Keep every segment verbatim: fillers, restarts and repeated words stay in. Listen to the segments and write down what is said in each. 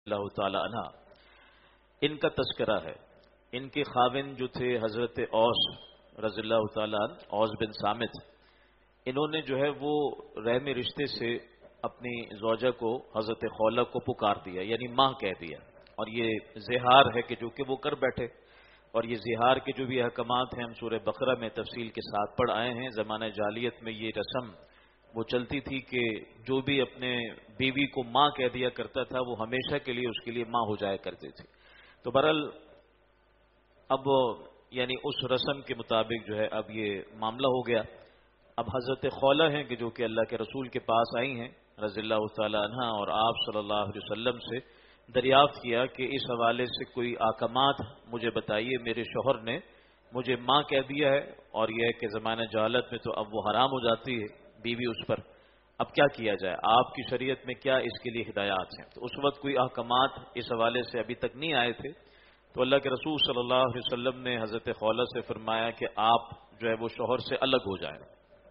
اللہ تعالی عنہ، ان کا تذکرہ ہے۔ ان کے خاوند جو تھے حضرت اوس رضی اللہ تعالی عنہ، اوس بن صامت، انہوں نے جو ہے وہ رحمی رشتے سے اپنی زوجہ کو حضرت خولہ کو پکار دیا، یعنی ماں کہہ دیا، اور یہ زہار ہے کہ جو کہ وہ کر بیٹھے۔ اور یہ زہار کے جو بھی احکامات ہیں ہم سورہ بقرہ میں تفصیل کے ساتھ پڑھ آئے ہیں۔ زمانہ جاہلیت میں یہ رسم وہ چلتی تھی کہ جو بھی اپنے بیوی کو ماں کہہ دیا کرتا تھا وہ ہمیشہ کے لیے اس کے لیے ماں ہو جایا کرتے تھے۔ تو بہرحال اب یعنی اس رسم کے مطابق جو ہے اب یہ معاملہ ہو گیا۔ اب حضرت خولہ ہیں کہ جو کہ اللہ کے رسول کے پاس آئی ہیں رضی اللہ تعالی عنہ، اور آپ صلی اللہ علیہ وسلم سے دریافت کیا کہ اس حوالے سے کوئی احکامات مجھے بتائیے، میرے شوہر نے مجھے ماں کہہ دیا ہے، اور یہ ہے کہ زمانہ جہالت میں تو اب وہ حرام ہو جاتی ہے بیوی اس پر، اب کیا کیا جائے، آپ کی شریعت میں کیا اس کے لیے ہدایات ہیں؟ تو اس وقت کوئی احکامات اس حوالے سے ابھی تک نہیں آئے تھے، تو اللہ کے رسول صلی اللہ علیہ وسلم نے حضرت خولہ سے فرمایا کہ آپ جو ہے وہ شوہر سے الگ ہو جائیں۔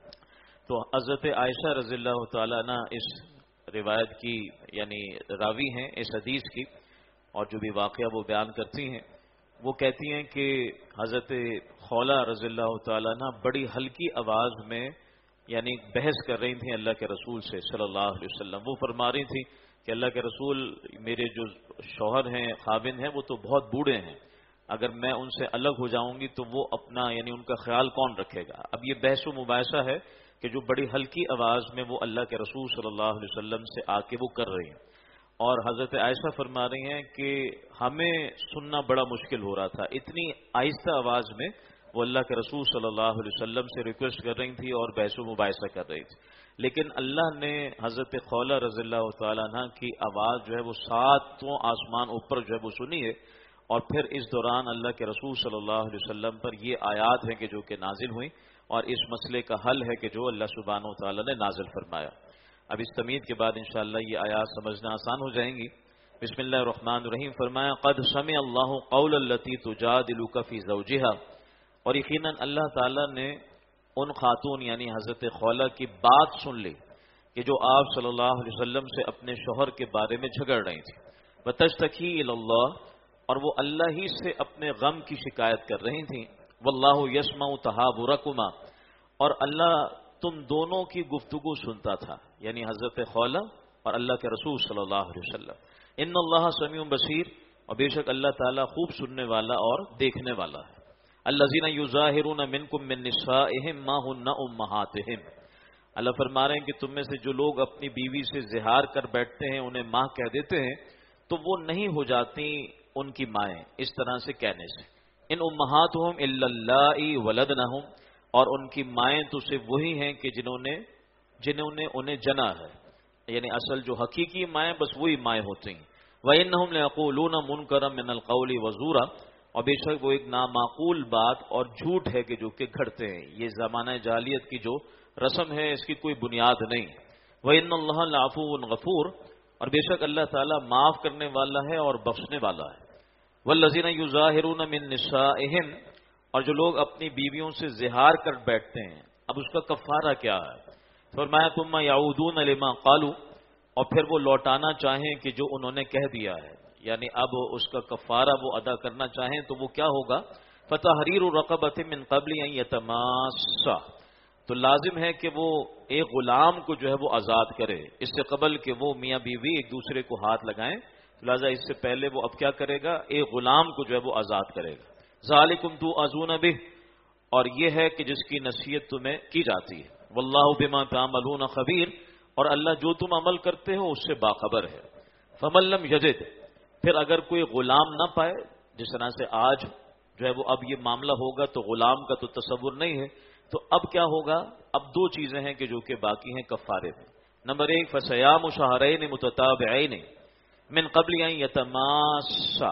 تو حضرت عائشہ رضی اللہ تعالیٰ عنہ اس روایت کی یعنی راوی ہیں اس حدیث کی، اور جو بھی واقعہ وہ بیان کرتی ہیں، وہ کہتی ہیں کہ حضرت خولہ رضی اللہ تعالیٰ عنہ بڑی ہلکی آواز میں یعنی بحث کر رہی تھیں اللہ کے رسول سے صلی اللہ علیہ وسلم۔ وہ فرما رہی تھی کہ اللہ کے رسول، میرے جو شوہر ہیں خاوند ہیں وہ تو بہت بوڑھے ہیں، اگر میں ان سے الگ ہو جاؤں گی تو وہ اپنا یعنی ان کا خیال کون رکھے گا۔ اب یہ بحث و مباحثہ ہے کہ جو بڑی ہلکی آواز میں وہ اللہ کے رسول صلی اللہ علیہ وسلم سے آ کے وہ کر رہی ہیں، اور حضرت عائشہ فرما رہی ہیں کہ ہمیں سننا بڑا مشکل ہو رہا تھا، اتنی آہستہ آواز میں وہ اللہ کے رسول صلی اللہ علیہ وسلم سے ریکویسٹ کر رہی تھی اور بحث و مباحثہ کر رہی تھی۔ لیکن اللہ نے حضرت خولہ رضی اللہ تعالیٰ عنہ کی آواز جو ہے وہ ساتوں آسمان اوپر جو ہے وہ سنی ہے، اور پھر اس دوران اللہ کے رسول صلی اللہ علیہ وسلم پر یہ آیات ہیں کہ جو کہ نازل ہوئیں، اور اس مسئلے کا حل ہے کہ جو اللہ سبحانہ و تعالیٰ نے نازل فرمایا۔ اب اس تمہید کے بعد انشاءاللہ یہ آیات سمجھنا آسان ہو جائیں گی۔ بسم اللہ الرحمن الرحیم، فرمایا قد سمع اللہ قول التی تجادلک فی زوجہا، اور یقیناً اللہ تعالیٰ نے ان خاتون یعنی حضرت خولہ کی بات سن لی کہ جو آپ صلی اللہ علیہ وسلم سے اپنے شوہر کے بارے میں جھگڑ رہی تھی، وتشتکی الی اللہ، اور وہ اللہ ہی سے اپنے غم کی شکایت کر رہی تھیں، واللہ یسمع تحاورکما، اور اللہ تم دونوں کی گفتگو سنتا تھا، یعنی حضرت خولہ اور اللہ کے رسول صلی اللہ علیہ وسلم۔ ان اللہ سمیع بصیر، اور بے شک اللہ تعالیٰ خوب سننے والا اور دیکھنے والا ہے۔ الذین یظاہرون منکم من نسائہم ما ہن امہاتہم، اللہ فرما رہے ہیں کہ تم میں سے جو لوگ اپنی بیوی سے زہار کر بیٹھتے ہیں، انہیں ماں کہہ دیتے ہیں، تو وہ نہیں ہو جاتی ان کی مائیں اس طرح سے کہنے سے۔ ان امہاتہم الا اللائی ولدنہم، اور ان کی مائیں تو صرف وہی ہیں کہ جنہوں نے جنہوں نے انہیں جنا ہے، یعنی اصل جو حقیقی مائیں بس وہی مائیں ہوتی ہیں۔ وَإِنَّهُمْ لَيَقُولُونَ مُنْكَرًا مِنَ الْقَوْلِ وَزُورًا، اور بے شک وہ ایک نامعقول بات اور جھوٹ ہے کہ جو کہ گھڑتے ہیں، یہ زمانہ جاہلیت کی جو رسم ہے اس کی کوئی بنیاد نہیں۔ وَإِنَّ اللَّهَ لَعَفُوٌّ غَفُورٌ، اور بے شک اللہ تعالیٰ معاف کرنے والا ہے اور بخشنے والا ہے۔ وَالَّذِينَ يُظَاهِرُونَ مِن نِّسَائِهِمْ، اور جو لوگ اپنی بیویوں سے زہار کر بیٹھتے ہیں، اب اس کا کفارہ کیا ہے؟ فرمایا ثُمَّ يَعُودُونَ لِمَا قَالُوا، اور پھر وہ لوٹانا چاہیں کہ جو انہوں نے کہہ دیا ہے، یعنی اب اس کا کفارہ وہ ادا کرنا چاہیں تو وہ کیا ہوگا؟ فَتَحْرِيرُ رَقَبَةٍ مِّن قَبْلِ أَن يَتَمَاسَّا، تو لازم ہے کہ وہ ایک غلام کو جو ہے وہ آزاد کرے، اس سے قبل کہ وہ میاں بیوی ایک دوسرے کو ہاتھ لگائیں، لہذا اس سے پہلے وہ اب کیا کرے گا؟ ایک غلام کو جو ہے وہ آزاد کرے گا۔ ذَلِكُمْ تُوعَظُونَ بِهِ، اور یہ ہے کہ جس کی نصیحت تمہیں کی جاتی ہے۔ وَاللَّهُ بِمَا تَعْمَلُونَ خَبِيرٌ، اور اللہ جو تم عمل کرتے ہو اس سے باخبر ہے۔ فَمَن لَّمْ يَجِدْ، پھر اگر کوئی غلام نہ پائے، جس طرح سے آج جو ہے وہ اب یہ معاملہ ہوگا تو غلام کا تو تصور نہیں ہے، تو اب کیا ہوگا؟ اب دو چیزیں ہیں کہ جو کہ باقی ہیں کفارے میں۔ نمبر ایک فَصِيَامُ شَهْرَيْنِ مُتَتَابِعَيْنِ مِن قَبْلِ أَن يَتَمَاسَّا،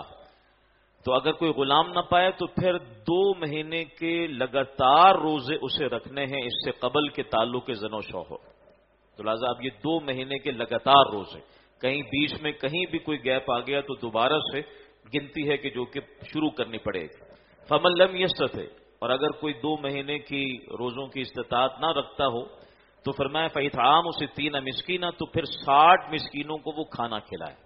تو اگر کوئی غلام نہ پائے تو پھر دو مہینے کے لگاتار روزے اسے رکھنے ہیں اس سے قبل کے تعلق زن و شوہر، تو لہٰذا اب یہ دو مہینے کے لگاتار روزے، کہیں بیچ میں کہیں بھی کوئی گیپ آ گیا تو دوبارہ سے گنتی ہے کہ جو کہ شروع کرنی پڑے گی۔ فَمَن لَّمْ يَسْتَطِعْ، اور اگر کوئی دو مہینے کی روزوں کی استطاعت نہ رکھتا ہو تو فرمایا فَإِطْعَامُ سِتِّينَ مِسْكِينًا، تو پھر ساٹھ مسکینوں کو وہ کھانا کھلائے۔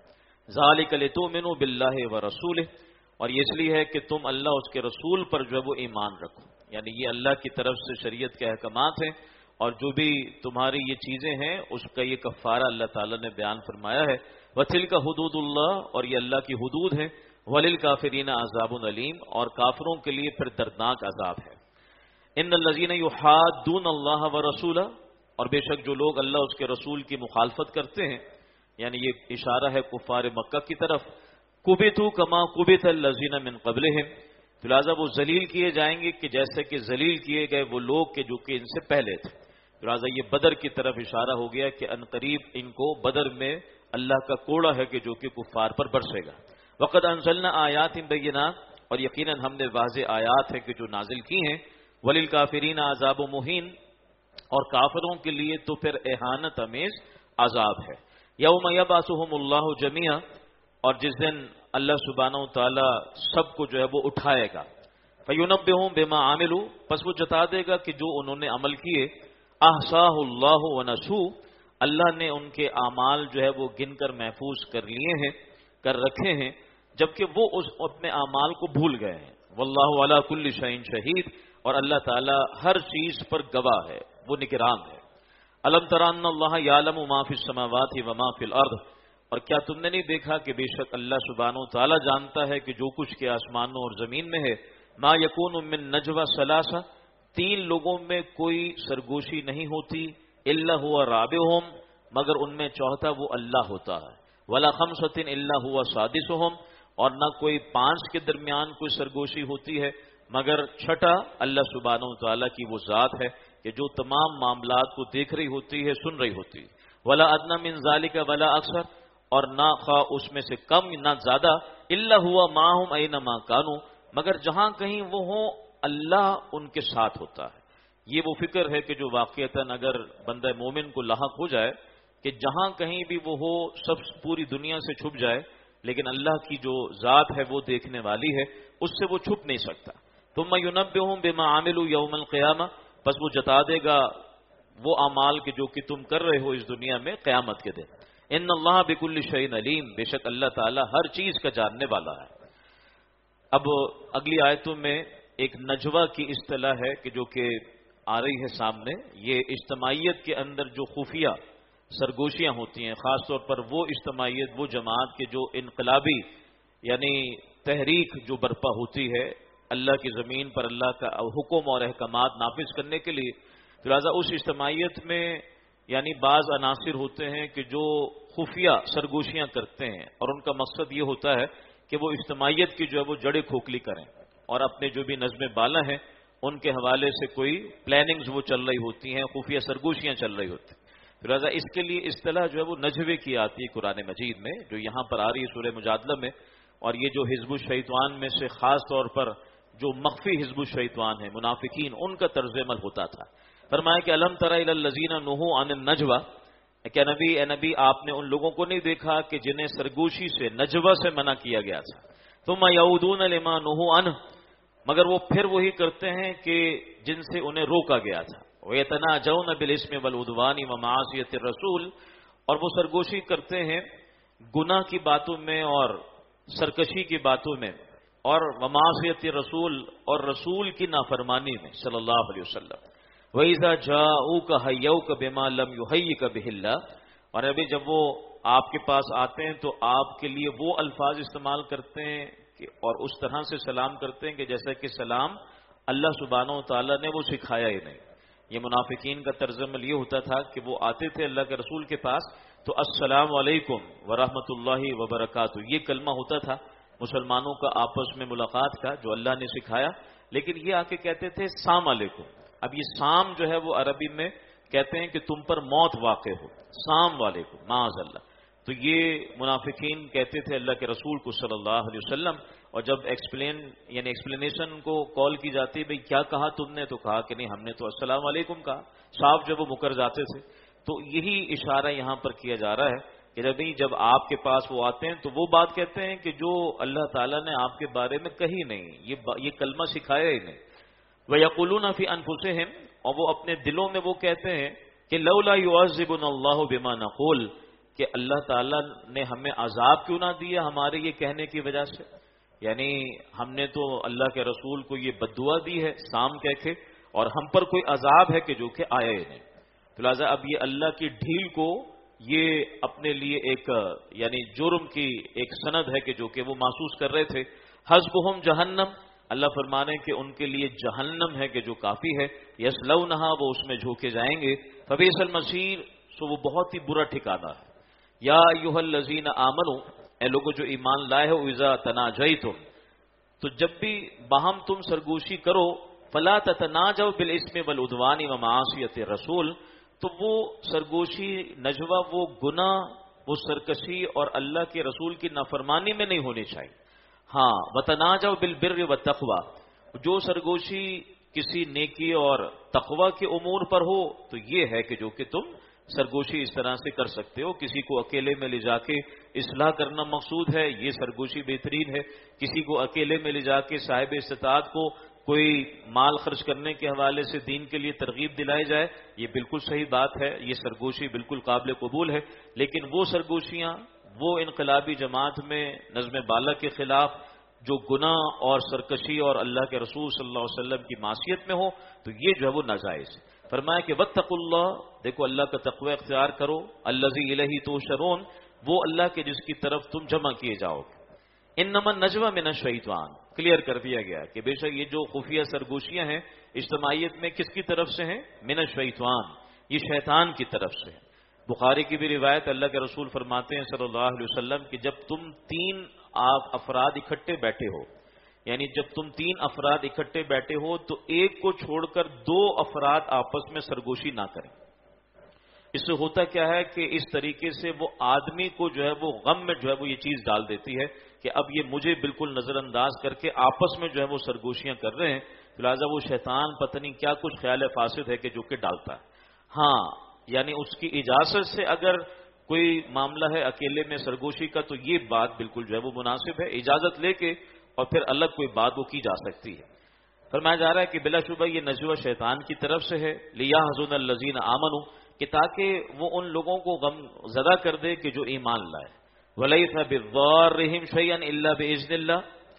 ذالک لتؤمنوا باللہ ورسولہ، اور یہ اس لیے ہے کہ تم اللہ اس کے رسول پر جو ہے وہ ایمان رکھو، یعنی یہ اللہ کی طرف سے شریعت کے احکامات ہیں، اور جو بھی تمہاری یہ چیزیں ہیں اس کا یہ کفارہ اللہ تعالیٰ نے بیان فرمایا ہے۔ وَتِلْكَ حُدُودُ اللَّهِ، اور یہ اللہ کی حدود ہے۔ وَلِلْكَافِرِينَ عَذَابٌ أَلِيمٌ، اور کافروں کے لیے پھر دردناک عذاب ہے۔ إِنَّ الَّذِينَ يُحَادُّونَ اللَّهَ وَرَسُولَهُ، اور بے شک جو لوگ اللہ اس کے رسول کی مخالفت کرتے ہیں، یعنی یہ اشارہ ہے کفار مکہ کی طرف، کُبِتُوا كَمَا كُبِتَ الَّذِينَ مِن قَبْلِهِمْ، تو لہٰذا وہ ذلیل کیے جائیں گے کہ جیسے کہ ذلیل کیے گئے وہ لوگ کہ جو کہ ان سے پہلے تھے۔ لہٰذا یہ بدر کی طرف اشارہ ہو گیا کہ عنقریب ان کو بدر میں اللہ کا کوڑا ہے کہ جو کہ کفار پر برسے گا۔ وَقَدْ أَنزَلْنَا آیَاتٍ بَيِّنَاتٍ، اور یقیناً ہم نے واضح آیات ہے کہ جو نازل کی ہیں۔ وَلِلْكَافِرِينَ عَذَابٌ مُهِينٌ، اور کافروں کے لیے تو پھر اہانت امیز عذاب ہے۔ یوم یبعثہم اللہ جمیعا، اور جس دن اللہ سبحانہ و تعالی سب کو جو ہے وہ اٹھائے گا۔ فینبئہم بما عملوا، پس وہ جتا دے گا کہ جو انہوں نے عمل کیے۔ احصاہ اللہ ونسوہ، اللہ نے ان کے اعمال جو ہے وہ گن کر محفوظ کر لیے ہیں، کر رکھے ہیں، جبکہ وہ اس اپنے اعمال کو بھول گئے ہیں۔ واللہ علی کل شیء شہید، اور اللہ تعالی ہر چیز پر گواہ ہے، وہ نگران ہے۔ الم تر ان اللہ یعلم ما فی السماوات وما فی الارض، اور کیا تم نے نہیں دیکھا کہ بے شک اللہ سبحانہ و تعالی جانتا ہے کہ جو کچھ کے آسمانوں اور زمین میں ہے۔ ما یکون من نجوى ثلاثہ، تین لوگوں میں کوئی سرگوشی نہیں ہوتی، الا هو رابعهم، مگر ان میں چوتھا وہ اللہ ہوتا ہے۔ ولا خمسۃ الا هو سادسهم، اور نہ کوئی پانچ کے درمیان کوئی سرگوشی ہوتی ہے مگر چھٹا اللہ سبحانہ و تعالیٰ کی وہ ذات ہے کہ جو تمام معاملات کو دیکھ رہی ہوتی ہے، سن رہی ہوتی ہے۔ ولا ادنی من ذلک ولا اکثر، اور نہ خواہ اس میں سے کم نہ زیادہ، الا هو معهم اینما کانوا، مگر جہاں کہیں وہ ہوں اللہ ان کے ساتھ ہوتا ہے۔ یہ وہ فکر ہے کہ جو واقعتاً اگر بندہ مومن کو لاحق ہو جائے کہ جہاں کہیں بھی وہ ہو سب پوری دنیا سے چھپ جائے، لیکن اللہ کی جو ذات ہے وہ دیکھنے والی ہے، اس سے وہ چھپ نہیں سکتا۔ ثم ينبئهم بما عملوا يوم القیامہ، بس وہ جتا دے گا وہ اعمال کے جو کہ تم کر رہے ہو اس دنیا میں قیامت کے دن۔ ان اللہ بكل شیء علیم، بے شک اللہ تعالی ہر چیز کا جاننے والا ہے۔ اب اگلی آیتوں میں ایک نجوہ کی اصطلاح ہے کہ جو کہ آ رہی ہے سامنے، یہ اجتماعیت کے اندر جو خفیہ سرگوشیاں ہوتی ہیں، خاص طور پر وہ اجتماعیت، وہ جماعت کے جو انقلابی یعنی تحریک جو برپا ہوتی ہے اللہ کی زمین پر اللہ کا حکم اور احکامات نافذ کرنے کے لیے، لہٰذا اس اجتماعیت میں یعنی بعض عناصر ہوتے ہیں کہ جو خفیہ سرگوشیاں کرتے ہیں، اور ان کا مقصد یہ ہوتا ہے کہ وہ اجتماعیت کی جو ہے وہ جڑیں کھوکھلی کریں، اور اپنے جو بھی نظم بالا ہیں ان کے حوالے سے کوئی پلاننگز وہ چل رہی ہوتی ہیں، خفیہ سرگوشیاں چل رہی ہوتی ہیں۔ لہٰذا اس کے لیے اصطلاح جو ہے وہ نجوے کی آتی ہے قرآن مجید میں، جو یہاں پر آ رہی ہے سورہ مجادلہ میں، اور یہ جو حزب الشیطان میں سے خاص طور پر جو مخفی حزب الشیطان ہیں منافقین، ان کا طرز عمل ہوتا تھا۔ فرمایا کہ الم تر الی الذین نہوا عن النجوى، کہ نبی اے نبی آپ نے ان لوگوں کو نہیں دیکھا کہ جنہیں سرگوشی سے نجوہ سے منع کیا گیا تھا۔ ثم یعودون لما نہوا عنہ، مگر وہ پھر وہی کرتے ہیں کہ جن سے انہیں روکا گیا تھا۔ وَيَتَنَاجَوْنَ بِالْإِثْمِ وَالْعُدْوَانِ وَمَعَاصِيَةِ الرَّسُولِ، اور وہ سرگوشی کرتے ہیں گناہ کی باتوں میں اور سرکشی کی باتوں میں، اور وَمَعَاصِيَةِ الرَّسُولِ، اور رسول کی نافرمانی میں صلی اللہ علیہ وسلم۔ وَإِذَا جَاءُوكَ حَيَّوْكَ بِمَا لَمْ يُحَيِّكَ بِهِ اللَّهُ، اور ابھی جب وہ آپ کے پاس آتے ہیں تو آپ کے لیے وہ الفاظ استعمال کرتے ہیں کہ اور اس طرح سے سلام کرتے ہیں کہ جیسا کہ سلام اللہ سبحانہ و تعالیٰ نے وہ سکھایا ہی نہیں۔ یہ منافقین کا طرز عمل یہ ہوتا تھا کہ وہ آتے تھے اللہ کے رسول کے پاس تو السلام علیکم ورحمۃ اللہ وبرکاتہ، یہ کلمہ ہوتا تھا مسلمانوں کا آپس میں ملاقات کا جو اللہ نے سکھایا، لیکن یہ آ کے کہتے تھے سام علیکم۔ اب یہ سام جو ہے وہ عربی میں کہتے ہیں کہ تم پر موت واقع ہو، سام علیکم معاذ اللہ۔ تو یہ منافقین کہتے تھے اللہ کے رسول کو صلی اللہ علیہ وسلم، اور جب ایکسپلین یعنی ایکسپلینیشن کو کال کی جاتی بھئی کیا کہا تم نے، تو کہا کہ نہیں ہم نے تو السلام علیکم کہا، صاحب جب وہ مکر جاتے تھے۔ تو یہی اشارہ یہاں پر کیا جا رہا ہے کہ جب جب آپ کے پاس وہ آتے ہیں تو وہ بات کہتے ہیں کہ جو اللہ تعالیٰ نے آپ کے بارے میں کہی نہیں، یہ یہ کلمہ سکھایا ہی نہیں۔ وَيَقُولُونَ فِي أَنفُسِهِمْ، اور وہ اپنے دلوں میں وہ کہتے ہیں کہ لولا يُعَذِّبُنَا اللَّهُ بِمَا نَقُولُ، کہ اللہ تعالیٰ نے ہمیں عذاب کیوں نہ دیا ہمارے یہ کہنے کی وجہ سے؟ یعنی ہم نے تو اللہ کے رسول کو یہ بد دعا دی ہے سام کہہ کے، اور ہم پر کوئی عذاب ہے کہ جو کہ آیا ہی نہیں۔ تو لہٰذا اب یہ اللہ کی ڈھیل کو یہ اپنے لیے ایک یعنی جرم کی ایک سند ہے کہ جو کہ وہ محسوس کر رہے تھے۔ حسبہم جہنم، اللہ فرمانے کہ ان کے لیے جہنم ہے کہ جو کافی ہے، یصلونہا، وہ اس میں جھونکے جائیں گے، فبئس المصیر، سو وہ بہت ہی برا ٹھکانہ ہے۔ یا ایھا الذین آمنوا، اے لوگو جو ایمان لائے ہو، اذا تناجیتم، تو جب بھی باہم تم سرگوشی کرو، فلا تتناجوا بالاسم والعدوان ومعاصیۃ الرسول، تو وہ سرگوشی نجوہ، وہ گناہ، وہ سرکشی اور اللہ کے رسول کی نافرمانی میں نہیں ہونی چاہیے۔ ہاں، وتناجوا بالبر والتقوی، جو سرگوشی کسی نیکی اور تقوی کے امور پر ہو تو یہ ہے کہ جو کہ تم سرگوشی اس طرح سے کر سکتے ہو۔ کسی کو اکیلے میں لے جا کے اصلاح کرنا مقصود ہے، یہ سرگوشی بہترین ہے۔ کسی کو اکیلے میں لے جا کے صاحب استطاعت کو کوئی مال خرچ کرنے کے حوالے سے دین کے لیے ترغیب دلائی جائے، یہ بالکل صحیح بات ہے، یہ سرگوشی بالکل قابل قبول ہے۔ لیکن وہ سرگوشیاں وہ انقلابی جماعت میں نظم بالا کے خلاف جو گناہ اور سرکشی اور اللہ کے رسول صلی اللہ علیہ وسلم کی معصیت میں ہو تو یہ جو ہے وہ ناجائز ہے۔ فرمایا کہ واتقوا اللہ، دیکھو اللہ کا تقوی اختیار کرو، الذی الیہ تحشرون، وہ اللہ کے جس کی طرف تم جمع کیے جاؤ گے۔ انما النجوى من الشیطان، کلیئر کر دیا گیا کہ بے شک یہ جو خفیہ سرگوشیاں ہیں اجتماعیت میں کس کی طرف سے ہیں؟ من الشیطان، یہ شیطان کی طرف سے ہیں۔ بخاری کی بھی روایت، اللہ کے رسول فرماتے ہیں صلی اللہ علیہ وسلم کہ جب تم تین آپ افراد اکٹھے بیٹھے ہو، یعنی جب تم تین افراد اکٹھے بیٹھے ہو تو ایک کو چھوڑ کر دو افراد آپس میں سرگوشی نہ کریں۔ اس سے ہوتا کیا ہے کہ اس طریقے سے وہ آدمی کو جو ہے وہ غم میں جو ہے وہ یہ چیز ڈال دیتی ہے کہ اب یہ مجھے بالکل نظر انداز کر کے آپس میں جو ہے وہ سرگوشیاں کر رہے ہیں، لہٰذا وہ شیطان پتہ نہیں کیا کچھ خیال فاسد ہے کہ جو کہ ڈالتا ہے۔ ہاں، یعنی اس کی اجازت سے اگر کوئی معاملہ ہے اکیلے میں سرگوشی کا تو یہ بات بالکل جو ہے وہ مناسب ہے، اجازت لے کے اور پھر الگ کوئی بات وہ کی جا سکتی ہے۔ فرمایا جا رہا ہے کہ بلا شبہ یہ نجوہ شیطان کی طرف سے ہے، لیحزن الذین آمنوا، کہ تاکہ وہ ان لوگوں کو غم زدہ کر دے کہ جو ایمان لائے، ولیس بضارہم شیئا الا باذن اللہ،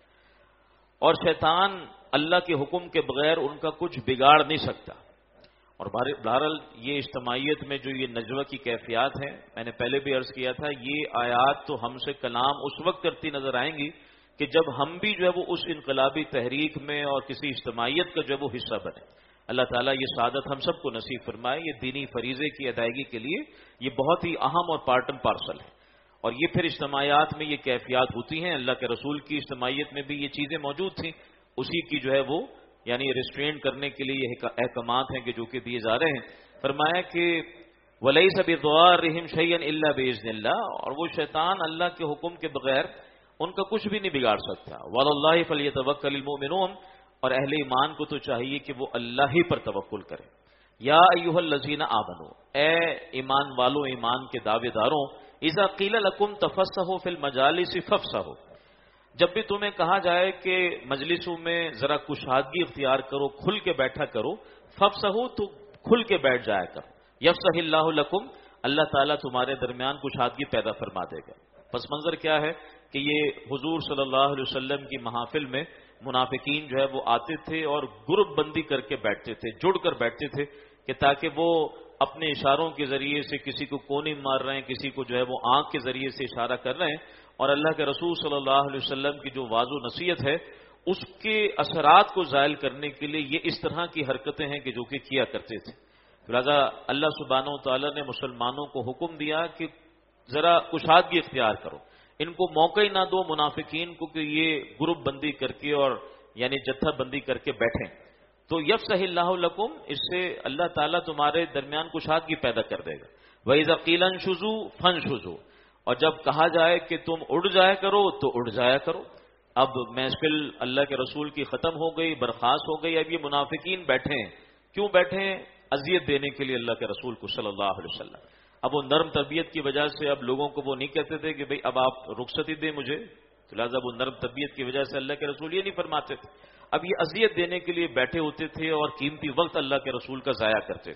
اور شیطان اللہ کے حکم کے بغیر ان کا کچھ بگاڑ نہیں سکتا۔ اور بہرحال یہ اجتماعیت میں جو یہ نجوہ کی کیفیات ہیں، میں نے پہلے بھی عرض کیا تھا، یہ آیات تو ہم سے کلام اس وقت کرتی نظر آئیں گی کہ جب ہم بھی جو ہے وہ اس انقلابی تحریک میں اور کسی اجتماعیت کا جو ہے وہ حصہ بنے۔ اللہ تعالیٰ یہ سعادت ہم سب کو نصیب فرمائے۔ یہ دینی فریضے کی ادائیگی کے لیے یہ بہت ہی اہم اور پارٹ اینڈ پارسل ہے، اور یہ پھر اجتماعیات میں یہ کیفیات ہوتی ہیں۔ اللہ کے رسول کی اجتماعیت میں بھی یہ چیزیں موجود تھیں، اسی کی جو ہے وہ یعنی ریسٹرین کرنے کے لیے یہ احکامات ہیں کہ جو کہ دیے جا رہے ہیں۔ فرمایا کہ ولیس بضارہم شیئا الا باذن اللہ، اور وہ شیطان اللہ کے حکم کے بغیر ان کا کچھ بھی نہیں بگاڑ سکتا۔ وعلی اللہ فلیتوکل المؤمنون، اور اہل ایمان کو تو چاہیے کہ وہ اللہ ہی پر توکل کرے۔ یا ایھا الذین آمنوا، اے ایمان والوں، ایمان کے دعوے داروں، اذا قیل لکم تفسحوا فی المجالس فافسحوا، جب بھی تمہیں کہا جائے کہ مجلسوں میں ذرا کشادگی اختیار کرو، کھل کے بیٹھا کرو، فافسحوا، تو کھل کے بیٹھ جایا کرو، یفسح اللہ لکم، اللہ تعالیٰ تمہارے درمیان کشادگی پیدا فرما دے گا۔ پس منظر کیا ہے کہ یہ حضور صلی اللہ علیہ وسلم کی محافل میں منافقین جو ہے وہ آتے تھے اور گروپ بندی کر کے بیٹھتے تھے، جڑ کر بیٹھتے تھے کہ تاکہ وہ اپنے اشاروں کے ذریعے سے کسی کو کونی مار رہے ہیں، کسی کو جو ہے وہ آنکھ کے ذریعے سے اشارہ کر رہے ہیں، اور اللہ کے رسول صلی اللہ علیہ وسلم کی جو واضح نصیحت ہے اس کے اثرات کو زائل کرنے کے لیے یہ اس طرح کی حرکتیں ہیں کہ جو کہ کیا کرتے تھے۔ لہذا اللہ سبحانہ و تعالیٰ نے مسلمانوں کو حکم دیا کہ ذرا کشادگی اختیار کرو، ان کو موقع ہی نہ دو منافقین کو کہ یہ گروپ بندی کر کے اور یعنی جتھا بندی کر کے بیٹھیں۔ تو یفسح اللہ لکم، اس سے اللہ تعالیٰ تمہارے درمیان کشادگی پیدا کر دے گا۔ وَإِذَا قِيلَ انشُزُوا فَانشُزُوا، اور جب کہا جائے کہ تم اڑ جایا کرو تو اڑ جایا کرو۔ اب محفل اللہ کے رسول کی ختم ہو گئی، برخاست ہو گئی، اب یہ منافقین بیٹھے ہیں، کیوں بیٹھے ہیں؟ اذیت دینے کے لیے اللہ کے رسول کو صلی اللہ علیہ وسلم۔ اب وہ نرم طبیعت کی وجہ سے اب لوگوں کو وہ نہیں کہتے تھے کہ بھئی اب آپ رخصتی دیں مجھے، تو لہٰذا وہ نرم طبیعت کی وجہ سے اللہ کے رسول یہ نہیں فرماتے تھے، اب یہ اذیت دینے کے لیے بیٹھے ہوتے تھے اور قیمتی وقت اللہ کے رسول کا ضائع کرتے تھے۔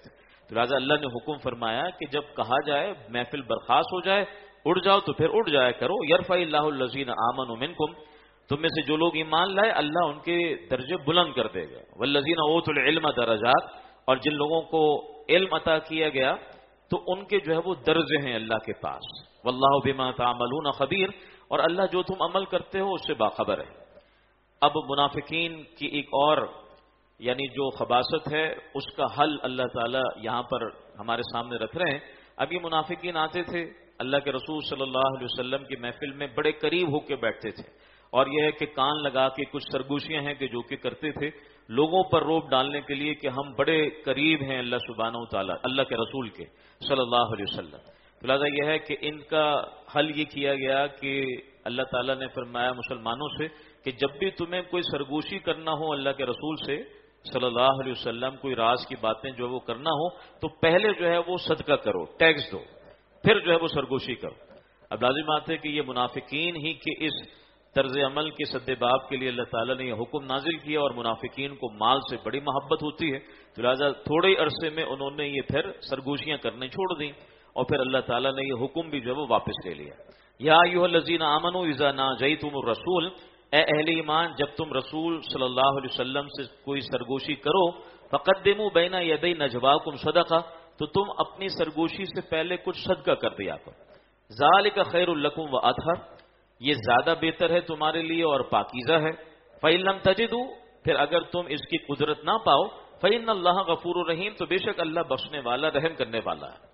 تو لہٰذا اللہ نے حکم فرمایا کہ جب کہا جائے محفل برخاست ہو جائے اٹھ جاؤ تو پھر اٹھ جایا کرو. یرفع اللہ الذین آمنوا منکم، تم میں سے جو لوگ ایمان لائے اللہ ان کے درجے بلند کر دے گا. والذین اوتوا العلم درجات، اور جن لوگوں کو علم عطا کیا گیا تو ان کے جو ہے وہ درجے ہیں اللہ کے پاس. واللہ بما تعملون خبیر، اور اللہ جو تم عمل کرتے ہو اس سے باخبر ہے. اب منافقین کی ایک اور یعنی جو خباثت ہے اس کا حل اللہ تعالی یہاں پر ہمارے سامنے رکھ رہے ہیں. اب یہ منافقین آتے تھے اللہ کے رسول صلی اللہ علیہ وسلم کی محفل میں بڑے قریب ہو کے بیٹھتے تھے، اور یہ ہے کہ کان لگا کے کچھ سرگوشیاں ہیں کہ جو کہ کرتے تھے لوگوں پر روب ڈالنے کے لیے کہ ہم بڑے قریب ہیں اللہ سبحانہ و تعالیٰ اللہ کے رسول کے صلی اللہ علیہ وسلم. لہٰذا یہ ہے کہ ان کا حل یہ کیا گیا کہ اللہ تعالیٰ نے فرمایا مسلمانوں سے کہ جب بھی تمہیں کوئی سرگوشی کرنا ہو اللہ کے رسول سے صلی اللہ علیہ وسلم، کوئی راز کی باتیں جو وہ کرنا ہو تو پہلے جو ہے وہ صدقہ کرو، ٹیکس دو، پھر جو ہے وہ سرگوشی کرو. اب لازم بات ہے کہ یہ منافقین ہی کے اس طرز عمل کے سد باب کے لیے اللہ تعالیٰ نے یہ حکم نازل کیا، اور منافقین کو مال سے بڑی محبت ہوتی ہے تو لہٰذا تھوڑے عرصے میں انہوں نے یہ پھر سرگوشیاں کرنے چھوڑ دیں، اور پھر اللہ تعالیٰ نے یہ حکم بھی جو ہے وہ واپس لے لیا. یا ایھا الذین آمنوا اذا ناجیتم الرسول، اے اہل ایمان جب تم رسول صلی اللہ علیہ وسلم سے کوئی سرگوشی کرو، فقدموا بین یدی نجواکم صدقہ، تو تم اپنی سرگوشی سے پہلے کچھ صدقہ کر دیا کرو. ذالک خیر لکم واطہر، یہ زیادہ بہتر ہے تمہارے لیے اور پاکیزہ ہے. فإن لم تجدوا، پھر اگر تم اس کی قدرت نہ پاؤ، فإن اللہ غفور الرحیم، تو بے شک اللہ بخشنے والا رحم کرنے والا ہے.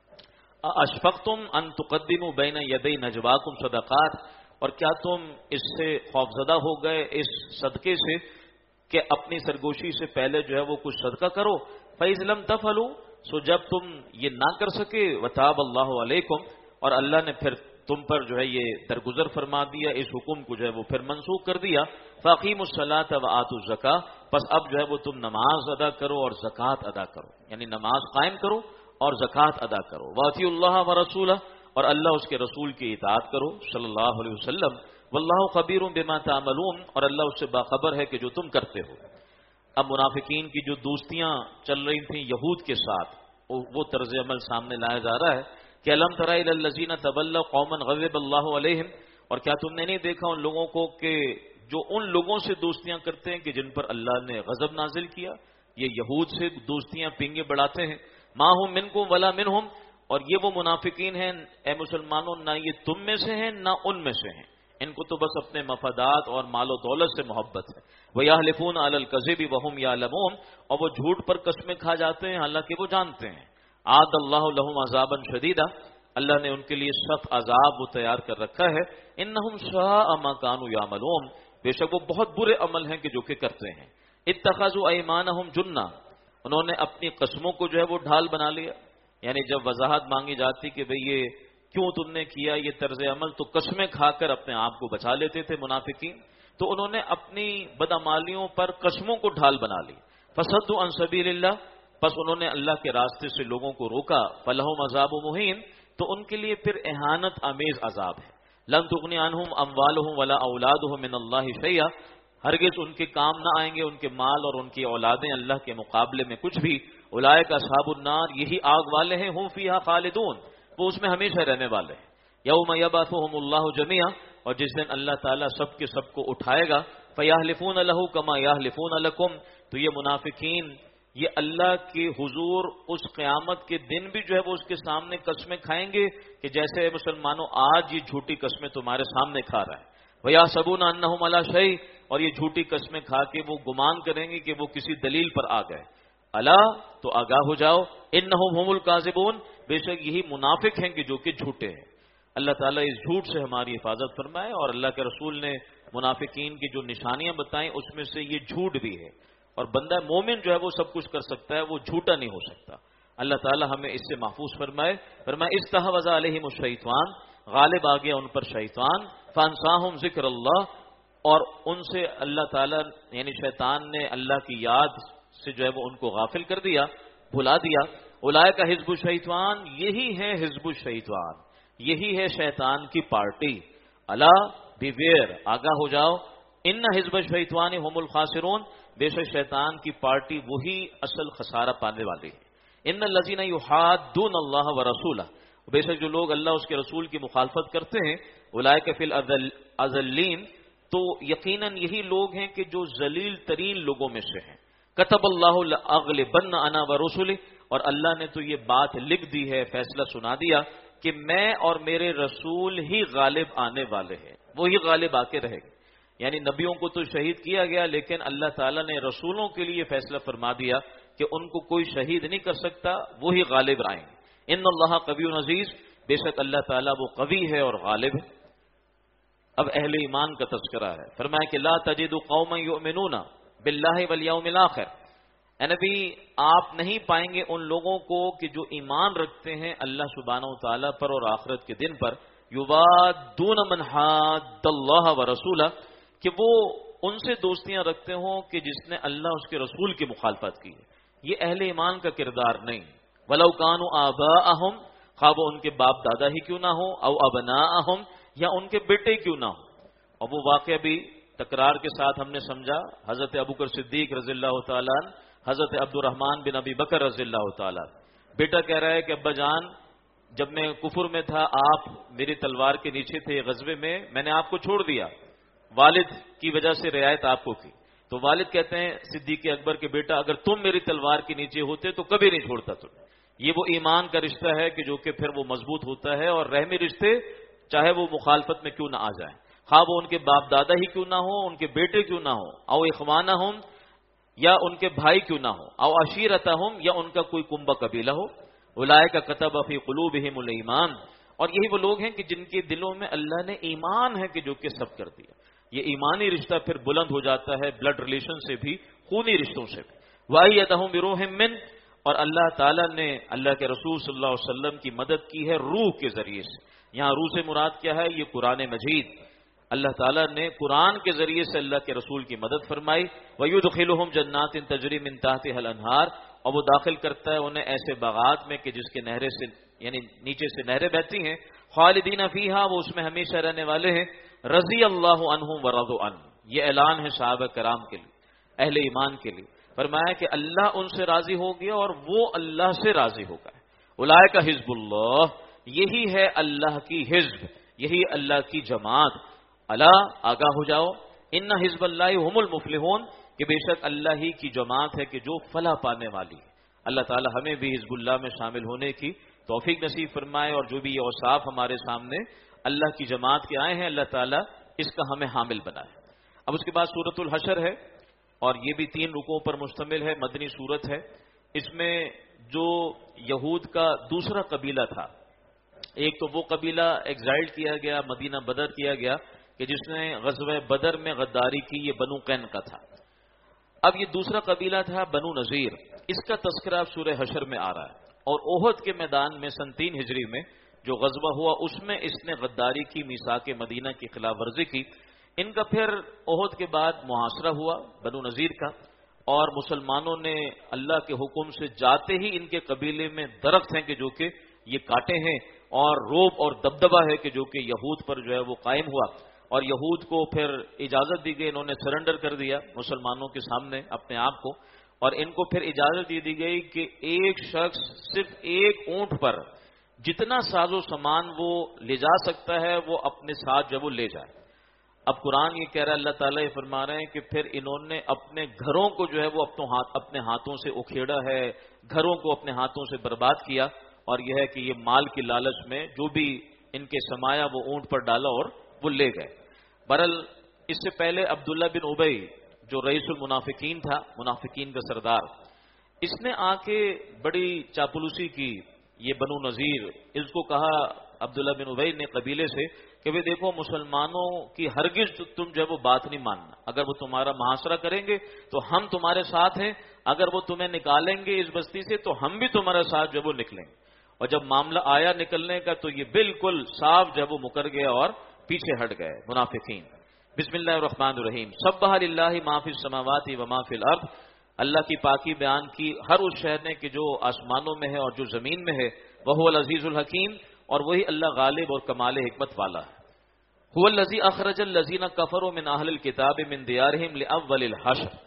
اشفقتم ان تقدموا بین یدی نجواکم صدقات، اور کیا تم اس سے خوفزدہ ہو گئے اس صدقے سے کہ اپنی سرگوشی سے پہلے جو ہے وہ کچھ صدقہ کرو. فإذ لم تفعلوا، سو جب تم یہ نہ کر سکے، وتاب اللہ علیکم، اور اللہ نے پھر تم پر جو ہے یہ درگزر فرما دیا، اس حکم کو جو ہے وہ پھر منسوخ کر دیا. فاقیموا الصلاۃ وآتوا الزکاۃ، پس اب جو ہے وہ تم نماز ادا کرو اور زکوٰۃ ادا کرو، یعنی نماز قائم کرو اور زکوٰۃ ادا کرو. واطیعوا اللہ ورسولہ، اور اللہ اس کے رسول کی اطاعت کرو صلی اللہ علیہ وسلم. واللہ خبیر بما تعملون، اور اللہ اس سے باخبر ہے کہ جو تم کرتے ہو. اب منافقین کی جو دوستیاں چل رہی تھیں یہود کے ساتھ، وہ طرز عمل سامنے لایا جا رہا ہے کہ الم تر الی الذین تولوا قوما غضب اللہ علیہم، اور کیا تم نے نہیں دیکھا ان لوگوں کو کہ جو ان لوگوں سے دوستیاں کرتے ہیں کہ جن پر اللہ نے غضب نازل کیا. یہ یہود سے دوستیاں پینگے بڑھاتے ہیں. ما ہم منکم ولا منہم، اور یہ وہ منافقین ہیں اے مسلمانوں نہ یہ تم میں سے ہیں نہ ان میں سے ہیں، ان کو تو بس اپنے مفادات اور مال و دولت سے محبت ہے. وَيَحْلِفُونَ عَلَى الْكَذِبِ وَهُمْ يَعْلَمُونَ، اور وہ جھوٹ پر قسمیں کھا جاتے ہیں حالانکہ وہ جانتے ہیں. عَادَ اللَّهُ لَهُمْ عَذَابًا شَدِيدًا، اللہ نے ان کے لیے سخت عذاب وہ تیار کر رکھا ہے. إِنَّهُمْ سَاءَ مَا كَانُوا يَعْمَلُونَ، بے شک وہ بہت برے عمل ہیں کہ جو کہ کرتے ہیں. اتخذوا أيمانهم جنة، انہوں نے اپنی قسموں کو جو ہے وہ ڈھال بنا لیا. یعنی جب وضاحت مانگی جاتی کہ بھئی یہ کیوں تم نے کیا یہ طرز عمل، تو قسمیں کھا کر اپنے آپ کو بچا لیتے تھے منافقین. تو انہوں نے اپنی بدعمالیوں پر قسموں کو ڈھال بنا لی. فصدوا عن سبیل اللہ، پس انہوں نے اللہ کے راستے سے لوگوں کو روکا. فلہم عذاب مہین، تو ان کے لیے پھر اہانت آمیز عذاب ہے. لن تغنی عنہم اموالہم ولا اولادہم من اللہ شیئا، ہرگز ان کے کام نہ آئیں گے ان کے مال اور ان کی اولادیں اللہ کے مقابلے میں کچھ بھی. اولئک اصحاب النار، یہی آگ والے ہیں. ہم فیہا خالدون، وہ اس میں ہمیشہ رہنے والے ہیں. یوم یبعثہم اللہ جميعا، اور جس دن اللہ تعالیٰ سب کے سب کو اٹھائے گا. فیحلفون لہ کما یحلفون لکم، تو یہ منافقین یہ اللہ کے حضور اس قیامت کے دن بھی جو ہے وہ اس کے سامنے قسمیں کھائیں گے کہ جیسے مسلمانوں آج یہ جھوٹی قسمیں تمہارے سامنے کھا رہا ہے. وَيَحْسَبُونَ أَنَّهُمْ عَلَىٰ شَيْءٍ، اور یہ جھوٹی قسمیں کھا کے وہ گمان کریں گے کہ وہ کسی دلیل پر آ گئے. الا، تو آگاہ ہو جاؤ، انہم هم الکاذبون، بے شک یہی منافق ہیں کہ جو کہ جھوٹے ہیں. اللہ تعالیٰ اس جھوٹ سے ہماری حفاظت فرمائے. اور اللہ کے رسول نے منافقین کی جو نشانیاں بتائیں اس میں سے یہ جھوٹ بھی ہے. اور بندہ مومن جو ہے وہ سب کچھ کر سکتا ہے، وہ جھوٹا نہیں ہو سکتا. اللہ تعالیٰ ہمیں اس سے محفوظ فرمائے. فرمائے استحوذ علیہم الشیطان، غالب آ گیا ان پر شیطان. فانساہم ذکر اللہ، اور ان سے اللہ تعالیٰ یعنی شیطان نے اللہ کی یاد سے جو ہے وہ ان کو غافل کر دیا، بھلا دیا. اولئک حزب الشیطان، یہی ہے حزب الشیطان، یہی ہے شیطان کی پارٹی. الا بیویئر، آگاہ ہو جاؤ. ان حزب الشیطان هم الخاسرون، بے شک شیطان کی پارٹی وہی اصل خسارہ پانے والی ہے. ان الذین یحادون اللہ ورسولہ، بے شک جو لوگ اللہ اس کے رسول کی مخالفت کرتے ہیں، اولئک فی الاذلین، تو یقیناً یہی لوگ ہیں کہ جو ذلیل ترین لوگوں میں سے ہیں. کتب اللہ لاغلبن انا ورسلی، اور اللہ نے تو یہ بات لکھ دی ہے، فیصلہ سنا دیا کہ میں اور میرے رسول ہی غالب آنے والے ہیں، وہی غالب آ کے رہے گا. یعنی نبیوں کو تو شہید کیا گیا، لیکن اللہ تعالیٰ نے رسولوں کے لیے فیصلہ فرما دیا کہ ان کو کوئی شہید نہیں کر سکتا، وہی غالب آئیں گے. ان اللہ قوی عزیز، بے شک اللہ تعالیٰ وہ قوی ہے اور غالب ہے. اب اہل ایمان کا تذکرہ ہے. فرمایا کہ لا تجد قوما یؤمنون باللہ والیوم الاخر، اے نبی آپ نہیں پائیں گے ان لوگوں کو کہ جو ایمان رکھتے ہیں اللہ سبحانہ و تعالیٰ پر اور آخرت کے دن پر، یوادون من حاد اللہ ورسولہ، کہ وہ ان سے دوستیاں رکھتے ہوں کہ جس نے اللہ اس کے رسول کی مخالفت کی ہے. یہ اہل ایمان کا کردار نہیں. وَلَوْ كَانُوا آبَاءَهُمْ، خواہ وہ ان کے باپ دادا ہی کیوں نہ ہو، او ابناءہم، یا ان کے بیٹے کیوں نہ ہو. اور وہ واقعہ بھی تکرار کے ساتھ ہم نے سمجھا. حضرت ابوبکر صدیق رضی اللہ تعالیٰ عنہ، حضرت عبد الرحمن بن ابی بکر رضی اللہ تعالیٰ. بیٹا کہہ رہا ہے کہ ابا جان، جب میں کفر میں تھا آپ میری تلوار کے نیچے تھے غزوے میں، میں نے آپ کو چھوڑ دیا، والد کی وجہ سے رعایت آپ کو کی. تو والد کہتے ہیں صدیق اکبر کے بیٹا، اگر تم میری تلوار کے نیچے ہوتے تو کبھی نہیں چھوڑتا تم. یہ وہ ایمان کا رشتہ ہے کہ جو کہ پھر وہ مضبوط ہوتا ہے، اور رحمی رشتے چاہے وہ مخالفت میں کیوں نہ آ جائیں، خواہ وہ ان کے باپ دادا ہی کیوں نہ ہو، ان کے بیٹے کیوں نہ ہو، او اخوانہم، یا ان کے بھائی کیوں نہ ہو، او عشیرتہم، یا ان کا کوئی کنبہ قبیلہ ہو. اولئک کتب فی قلوبہم الایمان، اور یہی وہ لوگ ہیں کہ جن کے دلوں میں اللہ نے ایمان ہے کہ جو کہ سب کر دیا. یہ ایمانی رشتہ پھر بلند ہو جاتا ہے بلڈ ریلیشن سے بھی، خونی رشتوں سے بھی. وَأَيَّدَهُم بِرُوحٍ مِّنْ، اور اللہ تعالیٰ نے اللہ کے رسول صلی اللہ علیہ وسلم کی مدد کی ہے روح کے ذریعے سے. یہاں روح سے مراد کیا ہے؟ یہ قرآن مجید. اللہ تعالیٰ نے قرآن کے ذریعے سے اللہ کے رسول کی مدد فرمائی. وَيُدْخِلُهُمْ جَنَّاتٍ تَجْرِي مِن تَحْتِهَا الْأَنْهَارُ، اور وہ داخل کرتا ہے انہیں ایسے باغات میں کہ جس کے نہریں سے یعنی نیچے سے نہریں بہتی ہیں. خالدین فیہا، وہ اس میں ہمیشہ رہنے والے ہیں. رضی اللہ عنہم ورضوا عنہ، یہ اعلان ہے صحابہ کرام کے لیے، اہل ایمان کے لیے. فرمایا کہ اللہ ان سے راضی ہو گیا اور وہ اللہ سے راضی ہو گئے. اولئک حزب اللہ، یہی ہے اللہ کی حزب، یہی اللہ کی جماعت. الا، آگاہ ہو جاؤ، ان حزب اللہ هم المفلحون، کہ بے شک اللہ ہی کی جماعت ہے کہ جو فلاح پانے والی ہے. اللہ تعالی ہمیں بھی حزب اللہ میں شامل ہونے کی توفیق نصیب فرمائے، اور جو بھی یہ اوصاف ہمارے سامنے اللہ کی جماعت کے آئے ہیں اللہ تعالیٰ اس کا ہمیں حامل بنائے. اب اس کے بعد سورۃ الحشر ہے، اور یہ بھی تین رکوعوں پر مشتمل ہے، مدنی سورت ہے. اس میں جو یہود کا دوسرا قبیلہ تھا، ایک تو وہ قبیلہ ایگزائل کیا گیا، مدینہ بدر کیا گیا، کہ جس نے غزوہ بدر میں غداری کی، یہ بنو قین کا تھا. اب یہ دوسرا قبیلہ تھا بنو نذیر. اس کا تذکرہ سورہ حشر میں آ رہا ہے. اور احد کے میدان میں سن تین ہجری میں جو غزوہ ہوا، اس میں اس نے غداری کی، میثاق مدینہ کی خلاف ورزی کی. ان کا پھر احد کے بعد محاصرہ ہوا بنو نذیر کا، اور مسلمانوں نے اللہ کے حکم سے جاتے ہی ان کے قبیلے میں درخت ہیں کہ جو کہ یہ کاٹے ہیں، اور روب اور دبدبہ ہے کہ جو کہ یہود پر جو ہے وہ قائم ہوا. اور یہود کو پھر اجازت دی گئی، انہوں نے سرنڈر کر دیا مسلمانوں کے سامنے اپنے آپ کو. اور ان کو پھر اجازت دی دی گئی کہ ایک شخص صرف ایک اونٹ پر جتنا ساز و سامان وہ لے جا سکتا ہے وہ اپنے ساتھ جب وہ لے جائے. اب قرآن یہ کہہ رہا ہے، اللہ تعالیٰ یہ فرما رہے ہیں کہ پھر انہوں نے اپنے گھروں کو جو ہے وہ اپنے ہاتھوں سے اکھیڑا ہے، گھروں کو اپنے ہاتھوں سے برباد کیا. اور یہ ہے کہ یہ مال کی لالچ میں جو بھی ان کے سمایا وہ اونٹ پر ڈالا اور وہ لے گئے. برحال اس سے پہلے عبداللہ بن ابی جو رئیس المنافقین تھا، منافقین کا سردار، اس نے آ کے بڑی چاپلوسی کی. یہ بنو نذیر، اس کو کہا عبداللہ بن ابی نے قبیلے سے کہ وہ دیکھو مسلمانوں کی ہرگز تم جو ہے وہ بات نہیں ماننا. اگر وہ تمہارا محاصرہ کریں گے تو ہم تمہارے ساتھ ہیں، اگر وہ تمہیں نکالیں گے اس بستی سے تو ہم بھی تمہارے ساتھ جو وہ نکلیں گے. اور جب معاملہ آیا نکلنے کا تو یہ بالکل صاف جب وہ مکر گئے اور پیچھے ہٹ گئے منافقین. بسم اللہ الرحمن الرحیم. سبح للہ ما فی السماوات و ما فی الارض، اللہ کی پاکی بیان کی ہر اس شہر نے کہ جو آسمانوں میں ہے اور جو زمین میں ہے. وہو العزیز الحکیم، اور وہی اللہ غالب اور کمال حکمت والا ہے. هو الذی اخرج الذین کفروا من اہل الکتاب من دیارہم لاول الحشر،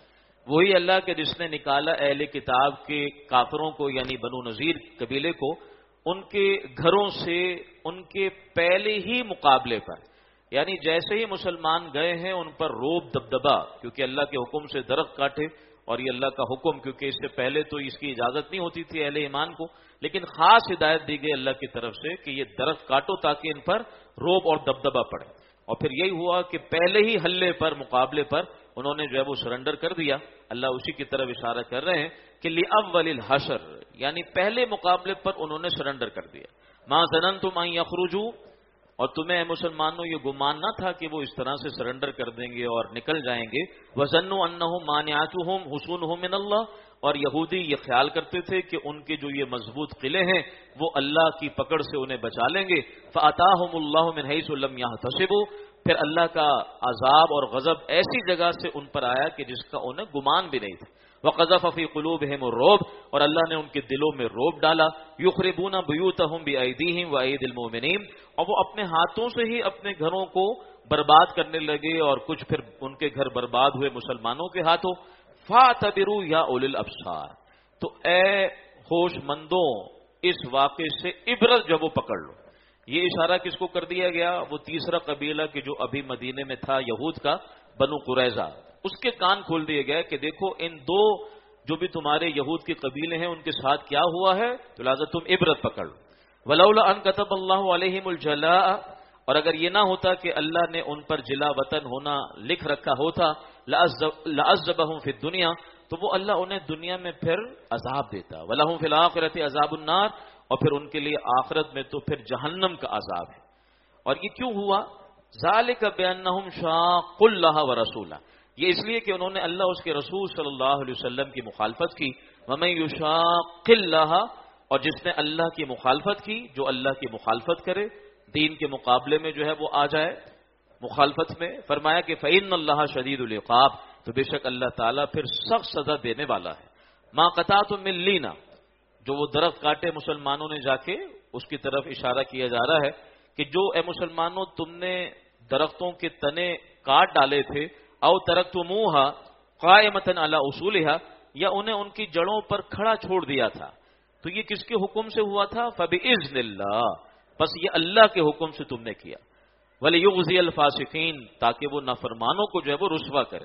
وہی اللہ کے جس نے نکالا اہل کتاب کے کافروں کو یعنی بنو نذیر قبیلے کو ان کے گھروں سے ان کے پہلے ہی مقابلے پر، یعنی جیسے ہی مسلمان گئے ہیں ان پر روب دبدبا، کیونکہ اللہ کے حکم سے درخت کاٹے، اور یہ اللہ کا حکم، کیونکہ اس سے پہلے تو اس کی اجازت نہیں ہوتی تھی اہل ایمان کو، لیکن خاص ہدایت دی گئی اللہ کی طرف سے کہ یہ درخت کاٹو تاکہ ان پر روب اور دبدبا پڑے، اور پھر یہی ہوا کہ پہلے ہی حلے پر مقابلے پر انہوں نے جو ہے وہ سرنڈر کر دیا۔ اللہ اسی کی طرف اشارہ کر رہے ہیں کہ لِأَوَّلِ الْحَشْرِ، یعنی پہلے مقابلے پر انہوں نے سرنڈر کر دیا۔ مَا ظَنَنْتُمْ أَن يَخْرُجُوا، اور تمہیں اے مسلمانوں یہ گمان نہ تھا کہ وہ اس طرح سے سرنڈر کر دیں گے اور نکل جائیں گے۔ وَظَنُّوا أَنَّهُمْ مَانِعَتُهُمْ حُصُونُهُم مِّنَ اللَّهِ، اور یہودی یہ خیال کرتے تھے کہ ان کے جو یہ مضبوط قلعے ہیں وہ اللہ کی پکڑ سے انہیں بچا لیں گے۔ فَأَتَاهُمُ اللَّهُ مِنْ حَيْثُ لَمْ يَحْتَسِبُوا، پھر اللہ کا عذاب اور غضب ایسی جگہ سے ان پر آیا کہ جس کا انہیں گمان بھی نہیں تھا۔ وَقَذَفَ فِي قُلُوبِهِمُ الرُّعْبَ، اور اللہ نے ان کے دلوں میں روب ڈالا۔ يُخْرِبُونَ بُيُوتَهُمْ بِأَيْدِيهِمْ وَأَيْدِي الْمُؤْمِنِينَ، اور وہ اپنے ہاتھوں سے ہی اپنے گھروں کو برباد کرنے لگے، اور کچھ پھر ان کے گھر برباد ہوئے مسلمانوں کے ہاتھوں۔ فَاعْتَبِرُوا يَا أُولِي الْأَبْصَارِ، تو اے ہوش مندوں اس واقعے سے عبرت جب وہ پکڑ لو۔ یہ اشارہ کس کو کر دیا گیا؟ وہ تیسرا قبیلہ کہ جو ابھی مدینے میں تھا یہود کا، بنو قریظہ، اس کے کان کھول دیے گئے کہ دیکھو ان دو جو بھی تمہارے یہود کے قبیلے ہیں ان کے ساتھ کیا ہوا ہے، تو لہذا تم عبرت پکڑ لو۔ وَلَوْلَا أَن كَتَبَ اللَّهُ عَلَيْهِمُ الْجَلَاءَ، اور اگر یہ نہ ہوتا کہ اللہ نے ان پر جلا وطن ہونا لکھ رکھا ہوتا، لَعَذَّبَهُمْ فِي الدُّنْيَا، تو وہ اللہ انہیں دنیا میں پھر عذاب دیتا۔ وَلَهُمْ فِي الْآخِرَةِ عَذَابُ النَّارِ، اور پھر ان کے لیے آخرت میں تو پھر جہنم کا عذاب ہے۔ اور یہ کیوں ہوا؟ ذَلِكَ بِأَنَّهُمْ شَاقُّوا اللَّهَ وَرَسُولَهُ، یہ اس لیے کہ انہوں نے اللہ اس کے رسول صلی اللہ علیہ وسلم کی مخالفت کی۔ وَمَن يُشَاقِّ اللَّهَ، اور جس نے اللہ کی مخالفت کی، جو اللہ کی مخالفت کرے، دین کے مقابلے میں جو ہے وہ آ جائے مخالفت میں، فرمایا کہ فَإِنَّ اللَّهَ شَدِيدُ الْعِقَابِ، تو بے شک اللہ تعالیٰ پھر سخت سزا دینے والا ہے۔ مَا قَطَعْتُم مِّن لِّینَةٍ، جو وہ درخت کاٹے مسلمانوں نے جا کے، اس کی طرف اشارہ کیا جا رہا ہے کہ جو اے مسلمانوں تم نے درختوں کے تنے کاٹ ڈالے تھے، او ترکتموہا قائمۃ علی اصولہا، یا انہیں ان کی جڑوں پر کھڑا چھوڑ دیا تھا، تو یہ کس کے حکم سے ہوا تھا؟ فبإذن اللہ، بس یہ اللہ کے حکم سے تم نے کیا۔ ولیغزی الفاسقین، تاکہ وہ نافرمانوں کو جو ہے وہ رسوا کرے۔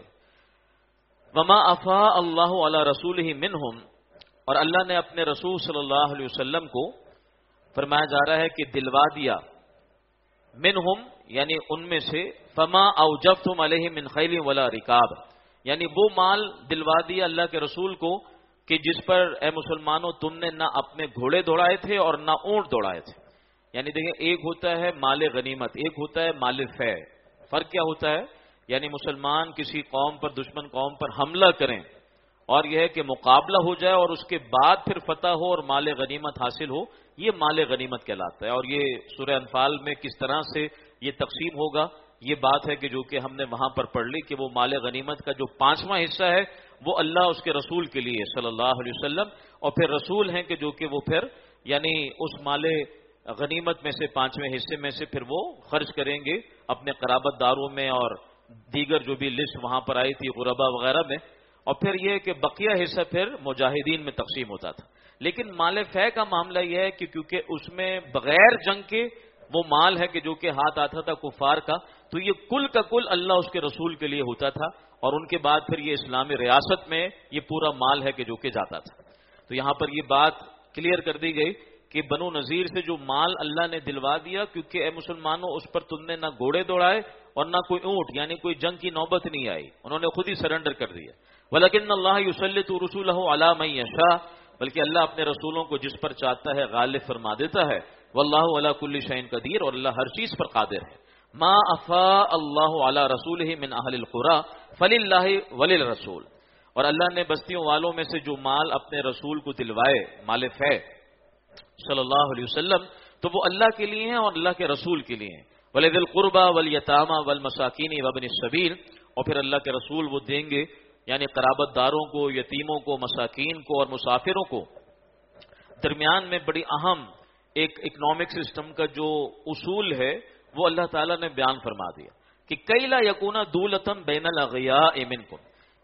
وما افاء اللہ علی رسولہ منہم، اور اللہ نے اپنے رسول صلی اللہ علیہ وسلم کو فرمایا جا رہا ہے کہ دلوا دیا، منہم یعنی ان میں سے، فما اوجفتم علیہ من خیل ولا رکاب، یعنی وہ مال دلوا دیا اللہ کے رسول کو کہ جس پر اے مسلمانوں تم نے نہ اپنے گھوڑے دوڑائے تھے اور نہ اونٹ دوڑائے تھے۔ یعنی دیکھیں ایک ہوتا ہے مال غنیمت، ایک ہوتا ہے مال فے۔ فرق کیا ہوتا ہے؟ یعنی مسلمان کسی قوم پر، دشمن قوم پر حملہ کریں اور یہ ہے کہ مقابلہ ہو جائے اور اس کے بعد پھر فتح ہو اور مال غنیمت حاصل ہو، یہ مال غنیمت کہلاتا ہے۔ اور یہ سورہ انفال میں کس طرح سے یہ تقسیم ہوگا، یہ بات ہے کہ جو کہ ہم نے وہاں پر پڑھ لی کہ وہ مال غنیمت کا جو پانچواں حصہ ہے وہ اللہ اس کے رسول کے لیے صلی اللہ علیہ وسلم، اور پھر رسول ہیں کہ جو کہ وہ پھر یعنی اس مال غنیمت میں سے پانچویں حصے میں سے پھر وہ خرچ کریں گے اپنے قرابت داروں میں اور دیگر جو بھی لسٹ وہاں پر آئی تھی غربا وغیرہ میں، اور پھر یہ کہ بقیہ حصہ پھر مجاہدین میں تقسیم ہوتا تھا۔ لیکن مال فے کا معاملہ یہ ہے کہ کیونکہ اس میں بغیر جنگ کے وہ مال ہے کہ جو کہ ہاتھ آتا تھا کفار کا، تو یہ کل کا کل اللہ اس کے رسول کے لیے ہوتا تھا، اور ان کے بعد پھر یہ اسلامی ریاست میں یہ پورا مال ہے کہ جو کہ جاتا تھا۔ تو یہاں پر یہ بات کلیئر کر دی گئی کہ بنو نذیر سے جو مال اللہ نے دلوا دیا، کیونکہ اے مسلمانوں اس پر تم نے نہ گھوڑے دوڑائے اور نہ کوئی اونٹ، یعنی کوئی جنگ کی نوبت نہیں آئی، انہوں نے خود ہی سرنڈر کر دیا۔ وَلَكِنَّ اللَّهَ يُسَلِّطُ رُسُولَهُ عَلَى مَن يَشَاءُ، بلکہ اللہ اپنے رسولوں کو جس پر چاہتا ہے غالب فرما دیتا ہے۔ وَاللَّهُ عَلَى كُلِّ شَيْءٍ قَدِيرٌ، اور اللہ ہر چیز پر قادر ہے۔ مَا أَفَاءَ اللَّهُ عَلَى رَسُولِهِ مِنْ أَهْلِ الْقُرَىٰ فَلِلَّهِ وَلِلرَّسُولِ، اور اللہ نے بستیوں والوں میں سے جو مال اپنے رسول کو دلوائے، مال فے صلی اللہ علیہ وسلم، تو وہ اللہ کے لیے ہیں اور اللہ کے رسول کے لیے ہیں۔ وَلِذِي الْقُرْبَىٰ وَالْيَتَامَىٰ وَالْمَسَاكِينِ وَابْنِ السَّبِيلِ، اور پھر اللہ کے رسول وہ دیں گے یعنی قرابت داروں کو، یتیموں کو، مساکین کو اور مسافروں کو۔ درمیان میں بڑی اہم ایک اکنامک سسٹم کا جو اصول ہے وہ اللہ تعالیٰ نے بیان فرما دیا کہ کئی لا یکونا دولتم بین الاغیاء منکم،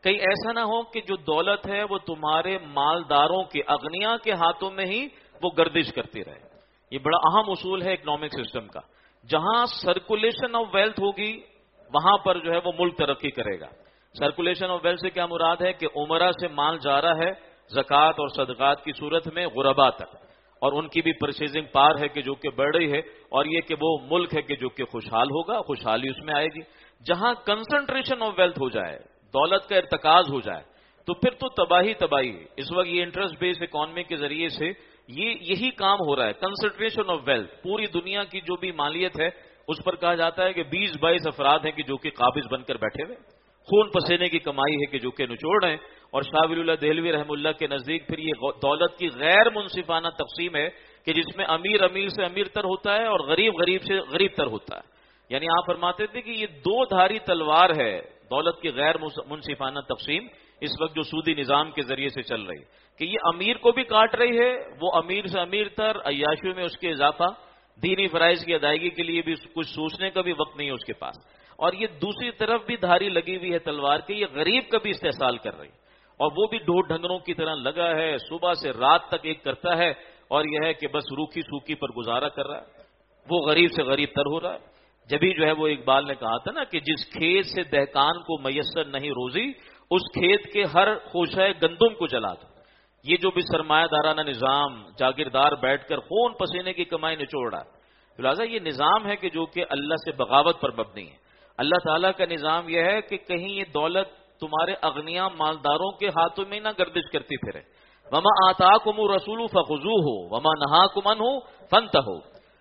کہیں ایسا نہ ہو کہ جو دولت ہے وہ تمہارے مالداروں کے اغنیاء کے ہاتھوں میں ہی وہ گردش کرتی رہے. یہ بڑا اہم اصول ہے اکنامک سسٹم کا. جہاں سرکولیشن آف ویلتھ ہوگی وہاں پر جو ہے وہ ملک ترقی کرے گا. سرکولیشن آف ویلتھ سے کیا مراد ہے کہ عمرہ سے مال جا رہا ہے زکوٰۃ اور صدقات کی صورت میں غربا تک, اور ان کی بھی پرچیزنگ پار ہے کہ جو کہ بڑھ رہی ہے, اور یہ کہ وہ ملک ہے کہ جو کہ خوشحال ہوگا, خوشحالی اس میں آئے گی. جہاں کنسنٹریشن آف ویلتھ ہو جائے, دولت کا ارتکاز ہو جائے, تو پھر تو تباہی تباہی. اس وقت یہ انٹرسٹ بیس اکانومی کے ذریعے سے یہ یہی کام ہو رہا ہے, کنسنٹریشن آف ویلتھ. پوری دنیا کی جو بھی مالیت ہے اس پر کہا جاتا ہے کہ بیس بائیس افراد ہیں کہ جو کہ قابض بن کر بیٹھے ہوئے, خون پسینے کی کمائی ہے کہ جو کہ نچوڑ رہے ہیں. اور شاہ ولی اللہ دہلوی رحم اللہ کے نزدیک پھر یہ دولت کی غیر منصفانہ تقسیم ہے کہ جس میں امیر امیر سے امیر تر ہوتا ہے اور غریب غریب سے غریب تر ہوتا ہے. یعنی آپ فرماتے تھے کہ یہ دو دھاری تلوار ہے دولت کی غیر منصفانہ تقسیم اس وقت جو سودی نظام کے ذریعے سے چل رہی کہ یہ امیر کو بھی کاٹ رہی ہے, وہ امیر سے امیر تر, عیاشیوں میں اس کے اضافہ, دینی فرائض کی ادائیگی کے لیے بھی کچھ سوچنے کا بھی وقت نہیں ہے اس کے پاس. اور یہ دوسری طرف بھی دھاری لگی ہوئی ہے تلوار کے, یہ غریب کا بھی استحصال کر رہی, اور وہ بھی ڈھونڈ ڈھنگروں کی طرح لگا ہے, صبح سے رات تک ایک کرتا ہے, اور یہ ہے کہ بس روکھی سوکھی پر گزارا کر رہا ہے. وہ غریب سے غریب تر ہو رہا ہے. جبھی جو ہے وہ اقبال نے کہا تھا نا کہ جس کھیت سے دہقان کو میسر نہیں روزی, اس کھیت کے ہر خوشہ گندم کو جلا دو. یہ جو بھی سرمایہ دارانہ نظام جاگیردار بیٹھ کر خون پسینے کی کمائی نچوڑ رہا ہے, لہٰذا یہ نظام ہے کہ جو کہ اللہ سے بغاوت پر مبنی ہے. اللہ تعالیٰ کا نظام یہ ہے کہ کہیں یہ دولت تمہارے اغنیاء مالداروں کے ہاتھوں میں نہ گردش کرتی پھرے. وما آتاکم الرسول فخذوہ وما نہاکم عنہ فانتہوا.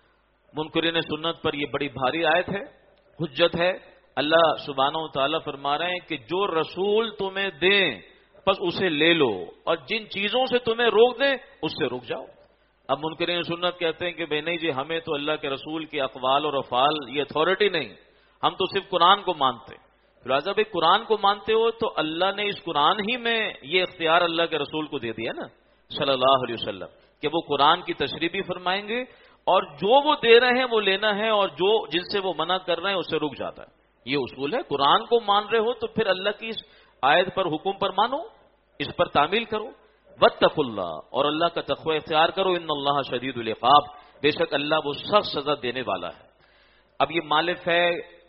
منکرین سنت پر یہ بڑی بھاری آیت ہے, حجت ہے. اللہ سبحانہ و تعالیٰ فرما رہے ہیں کہ جو رسول تمہیں دیں بس اسے لے لو, اور جن چیزوں سے تمہیں روک دیں اس سے رک جاؤ. اب منکرین سنت کہتے ہیں کہ بھائی نہیں جی, ہمیں تو اللہ کے رسول کے اقوال اور افعال یہ اتھارٹی نہیں, ہم تو صرف قرآن کو مانتے. لہٰذا بھائی قرآن کو مانتے ہو تو اللہ نے اس قرآن ہی میں یہ اختیار اللہ کے رسول کو دے دیا نا صلی اللہ علیہ وسلم کہ وہ قرآن کی تشریح بھی فرمائیں گے, اور جو وہ دے رہے ہیں وہ لینا ہے, اور جو جن سے وہ منع کر رہے ہیں اس سے رک جاتا ہے. یہ اصول ہے. قرآن کو مان رہے ہو تو پھر اللہ کی اس آیت پر, حکم پر مانو, اس پر تعمیل کرو. واتقوا اللہ, اور اللہ کا تقوی اختیار کرو. ان اللہ شدید العقاب, بے شک اللہ وہ سخت سزا دینے والا ہے. اب یہ مالف ہے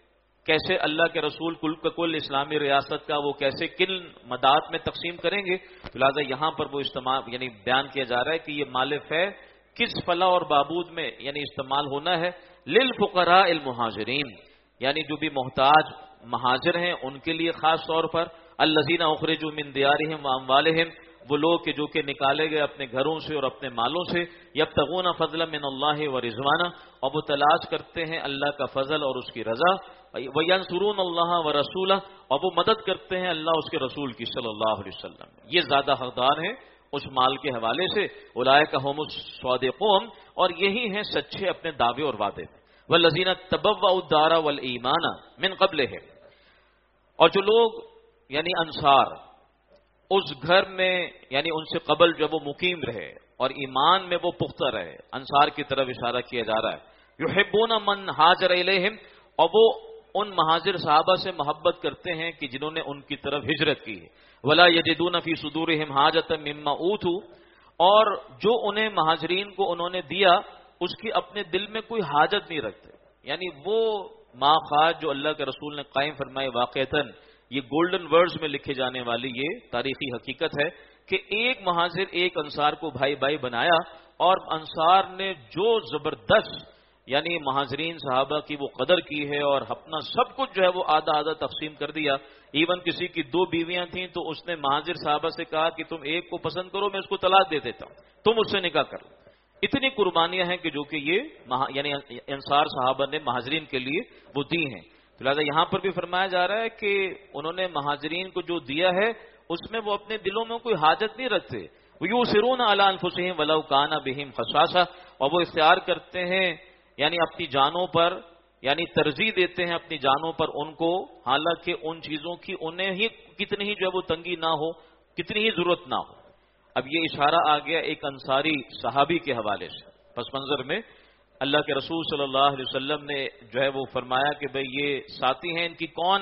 کیسے اللہ کے رسول کل کا کل اسلامی ریاست کا وہ کیسے کن مدات میں تقسیم کریں گے, لہٰذا یہاں پر وہ استعمال یعنی بیان کیا جا رہا ہے کہ یہ مالف ہے کس فلاح اور بہبود میں یعنی استعمال ہونا ہے. للفقراء المہاجرین, یعنی جو بھی محتاج مہاجر ہیں ان کے لیے خاص طور پر. الذین اخرجوا من دیارہم واموالہم, وہ لوگ کہ جو کہ نکالے گئے اپنے گھروں سے اور اپنے مالوں سے. یبتغون فضلا من اللہ ورضوانا, اور وہ تلاش کرتے ہیں اللہ کا فضل اور اس کی رضا. وینصرون اللہ ورسولہ, اور وہ مدد کرتے ہیں اللہ اس کے رسول کی صلی اللہ علیہ وسلم. یہ زیادہ حقدار ہیں اس مال کے حوالے سے. اولئک هم الصادقون, اور یہی ہیں سچے اپنے دعوے اور وعدے. والذین تبوؤا الدار والایمان من قبلہم, اور جو لوگ یعنی انصار اس گھر میں یعنی ان سے قبل جب وہ مقیم رہے اور ایمان میں وہ پختہ رہے, انصار کی طرف اشارہ کیا جا رہا ہے. یحبون من ہاجر الیہم, اور وہ ان مہاجر صحابہ سے محبت کرتے ہیں کہ جنہوں نے ان کی طرف ہجرت کی ہے. ولا یجدون فی صدورہم حاجۃ مما اوتوا, اور جو انہیں مہاجرین کو انہوں نے دیا اس کی اپنے دل میں کوئی حاجت نہیں رکھتے. یعنی وہ ماخذ جو اللہ کے رسول نے قائم فرمائے, واقعتاً یہ گولڈن ورڈز میں لکھے جانے والی یہ تاریخی حقیقت ہے کہ ایک مہاجر ایک انصار کو بھائی بھائی بنایا, اور انصار نے جو زبردست یعنی مہاجرین صحابہ کی وہ قدر کی ہے اور اپنا سب کچھ جو ہے وہ آدھا آدھا تقسیم کر دیا. ایون کسی کی دو بیویاں تھیں تو اس نے مہاجر صحابہ سے کہا کہ تم ایک کو پسند کرو, میں اس کو طلاق دے دیتا ہوں, تم اس سے نکاح کرو. اتنی قربانیاں ہیں کہ جو کہ یہ یعنی انصار صحابہ نے مہاجرین کے لیے وہ دی ہیں. تو لہٰذا یہاں پر بھی فرمایا جا رہا ہے کہ انہوں نے مہاجرین کو جو دیا ہے اس میں وہ اپنے دلوں میں کوئی حاجت نہیں رکھتے. وَيُؤْثِرُونَ عَلَىٰ أَنفُسِهِمْ وَلَوْ كَانَ بِهِمْ خَصَاصَةٌ, اور وہ اختیار کرتے ہیں یعنی اپنی جانوں پر یعنی ترجیح دیتے ہیں اپنی جانوں پر ان کو, حالانکہ ان چیزوں کی انہیں ہی کتنی ہی جو ہے وہ تنگی نہ ہو, کتنی ہی ضرورت نہ ہو. اب یہ اشارہ آ گیا ایک انصاری صحابی کے حوالے سے. پس منظر میں اللہ کے رسول صلی اللہ علیہ وسلم نے جو ہے وہ فرمایا کہ بھئی یہ ساتھی ہیں, ان کی کون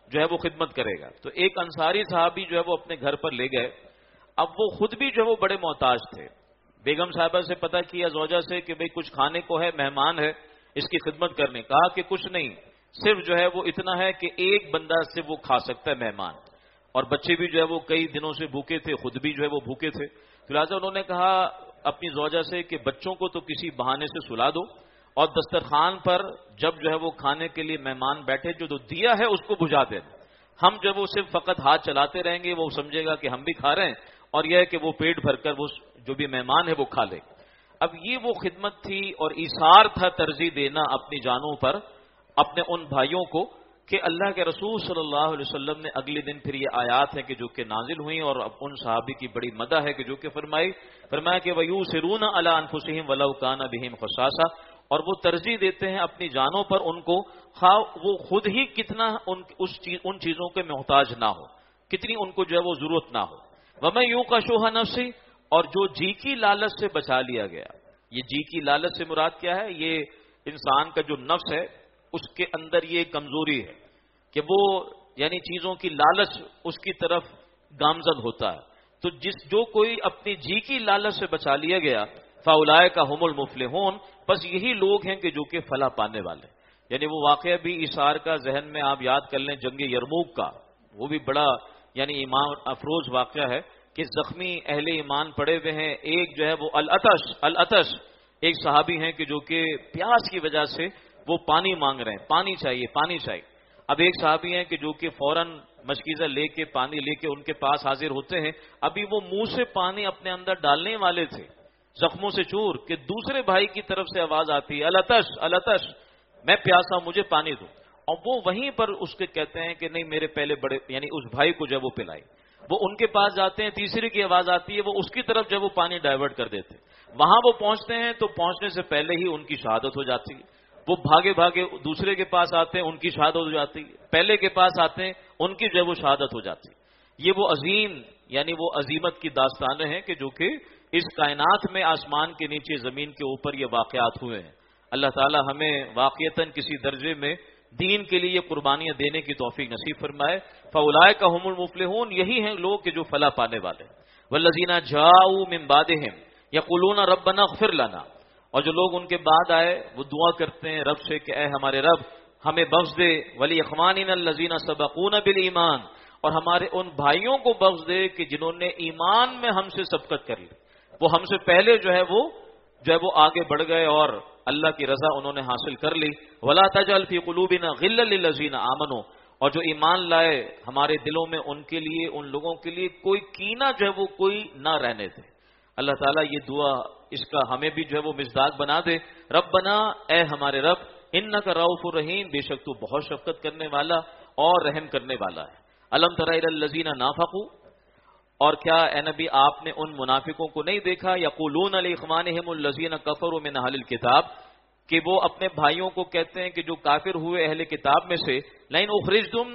جو ہے وہ خدمت کرے گا. تو ایک انصاری صحابی جو ہے وہ اپنے گھر پر لے گئے. اب وہ خود بھی جو ہے وہ بڑے محتاج تھے. بیگم صاحبہ سے پتہ کیا زوجہ سے کہ بھئی کچھ کھانے کو ہے, مہمان ہے, اس کی خدمت کرنے. کہا کہ کچھ نہیں, صرف جو ہے وہ اتنا ہے کہ ایک بندہ سے وہ کھا سکتا ہے مہمان, اور بچے بھی جو ہے وہ کئی دنوں سے بھوکے تھے, خود بھی جو ہے وہ بھوکے تھے. تو لہٰذا انہوں نے کہا اپنی زوجہ سے کہ بچوں کو تو کسی بہانے سے سلا دو, اور دسترخوان پر جب جو ہے وہ کھانے کے لیے مہمان بیٹھے جو تو دیا ہے اس کو بجھا دیں. ہم جب وہ صرف فقط ہاتھ چلاتے رہیں گے وہ سمجھے گا کہ ہم بھی کھا رہے ہیں, اور یہ ہے کہ وہ پیٹ بھر کر وہ جو بھی مہمان ہے وہ کھا لے. اب یہ وہ خدمت تھی اور ایثار تھا, ترجیح دینا اپنی جانوں پر اپنے ان بھائیوں کو, کہ اللہ کے رسول صلی اللہ علیہ وسلم نے اگلے دن پھر یہ آیات ہیں کہ جو کہ نازل ہوئیں, اور اب ان صحابی کی بڑی مدح ہے کہ جو کہ فرمائی فرمایا کہ وَيُؤْثِرُونَ عَلَىٰ أَنفُسِهِمْ وَلَوْ كَانَ بِهِمْ خَصَاصَةٌ, اور وہ ترجیح دیتے ہیں اپنی جانوں پر ان کو, خواہ وہ خود ہی کتنا ان اس چیز ان چیزوں کے محتاج نہ ہو, کتنی ان کو جو ہے وہ ضرورت نہ ہو. وَمَن يُوقَ شُحَّ نَفْسِهِ, اور جو جی کی لالچ سے بچا لیا گیا. یہ جی کی لالچ سے مراد کیا ہے؟ یہ انسان کا جو نفس ہے اس کے اندر یہ کمزوری ہے کہ وہ یعنی چیزوں کی لالچ اس کی طرف گامزن ہوتا ہے. تو جس جو کوئی اپنی جی کی لالچ سے بچا لیا گیا فَأُولَٰئِکَ هُمُ الْمُفْلِحُونَ, بس یہی لوگ ہیں کہ جو کہ فلاح پانے والے. یعنی وہ واقعہ بھی ایثار کا ذہن میں آپ یاد کر لیں, جنگ یرموک کا, وہ بھی بڑا یعنی ایمان افروز واقعہ ہے کہ زخمی اہل ایمان پڑے ہوئے ہیں. ایک جو ہے وہ العطش العطش ایک صحابی ہیں کہ جو کہ پیاس کی وجہ سے وہ پانی مانگ رہے ہیں, پانی چاہیے پانی چاہیے. اب ایک صحابی ہیں کہ جو کہ فوراً مشکیزہ لے کے پانی لے کے ان کے پاس حاضر ہوتے ہیں. ابھی وہ منہ سے پانی اپنے اندر ڈالنے والے تھے زخموں سے چور, کہ دوسرے بھائی کی طرف سے آواز آتی ہے العطش العطش, میں پیاسا مجھے پانی دو. اور وہ وہیں پر اس کے کہتے ہیں کہ نہیں میرے پہلے بڑے یعنی اس بھائی کو جب وہ پلائی, وہ ان کے پاس جاتے ہیں, تیسری کی آواز آتی ہے, وہ اس کی طرف جب وہ پانی ڈائیورٹ کر دیتے. وہاں وہ پہنچتے ہیں تو پہنچنے سے پہلے ہی ان کی شہادت ہو جاتی ہے. وہ بھاگے بھاگے دوسرے کے پاس آتے ہیں, ان کی شہادت ہو جاتی ہے. پہلے کے پاس آتے ہیں, ان کی جو ہے وہ شہادت ہو جاتی ہے. یہ وہ عظیم یعنی وہ عظیمت کی داستانیں ہیں کہ جو کہ اس کائنات میں آسمان کے نیچے زمین کے اوپر یہ واقعات ہوئے ہیں. اللہ تعالی ہمیں واقعتاً کسی درجے میں دین کے لیے قربانیاں دینے کی توفیق نصیب فرمائے. فَأُولَٰئِکَ هُمُ الْمُفْلِحُونَ, یہی ہیں لوگ کہ جو فلاح پانے والے. وَالَّذِينَ جَاءُوا مِن بَعْدِهِمْ يَقُولُونَ رَبَّنَا اغْفِرْ لَنَا, اور جو لوگ ان کے بعد آئے وہ دعا کرتے ہیں رب سے کہ اے ہمارے رب ہمیں بخش دے. وَلِإِخْوَانِنَا الَّذِينَ سَبَقُونَا بِالْإِيمَانِ, اور ہمارے ان بھائیوں کو بخش دے کہ جنہوں نے ایمان میں ہم سے سبقت کر لی, وہ ہم سے پہلے جو ہے وہ جو ہے وہ آگے بڑھ گئے اور اللہ کی رضا انہوں نے حاصل کر لی. وَلَا تَجْعَلْ فِي قُلُوبِنَا غِلًّا لِلَّذِينَ آمَنُوا, اور جو ایمان لائے ہمارے دلوں میں ان کے لیے ان لوگوں کے لیے کوئی کینہ جو ہے وہ کوئی نہ رہنے دے. اللہ تعالیٰ یہ دعا اس کا ہمیں بھی جو ہے وہ مصداق بنا دے. ربنا, اے ہمارے رب, انک رؤوف الرحیم, بے شک تو بہت شفقت کرنے والا اور رحم کرنے والا ہے. الم تر الی الذین نافقوا, اور کیا اے نبی آپ نے ان منافقوں کو نہیں دیکھا, یقولون لاخوانہم الذین کفروا من اہل الکتاب, کہ وہ اپنے بھائیوں کو کہتے ہیں کہ جو کافر ہوئے اہل کتاب میں سے, لئن اخرجتم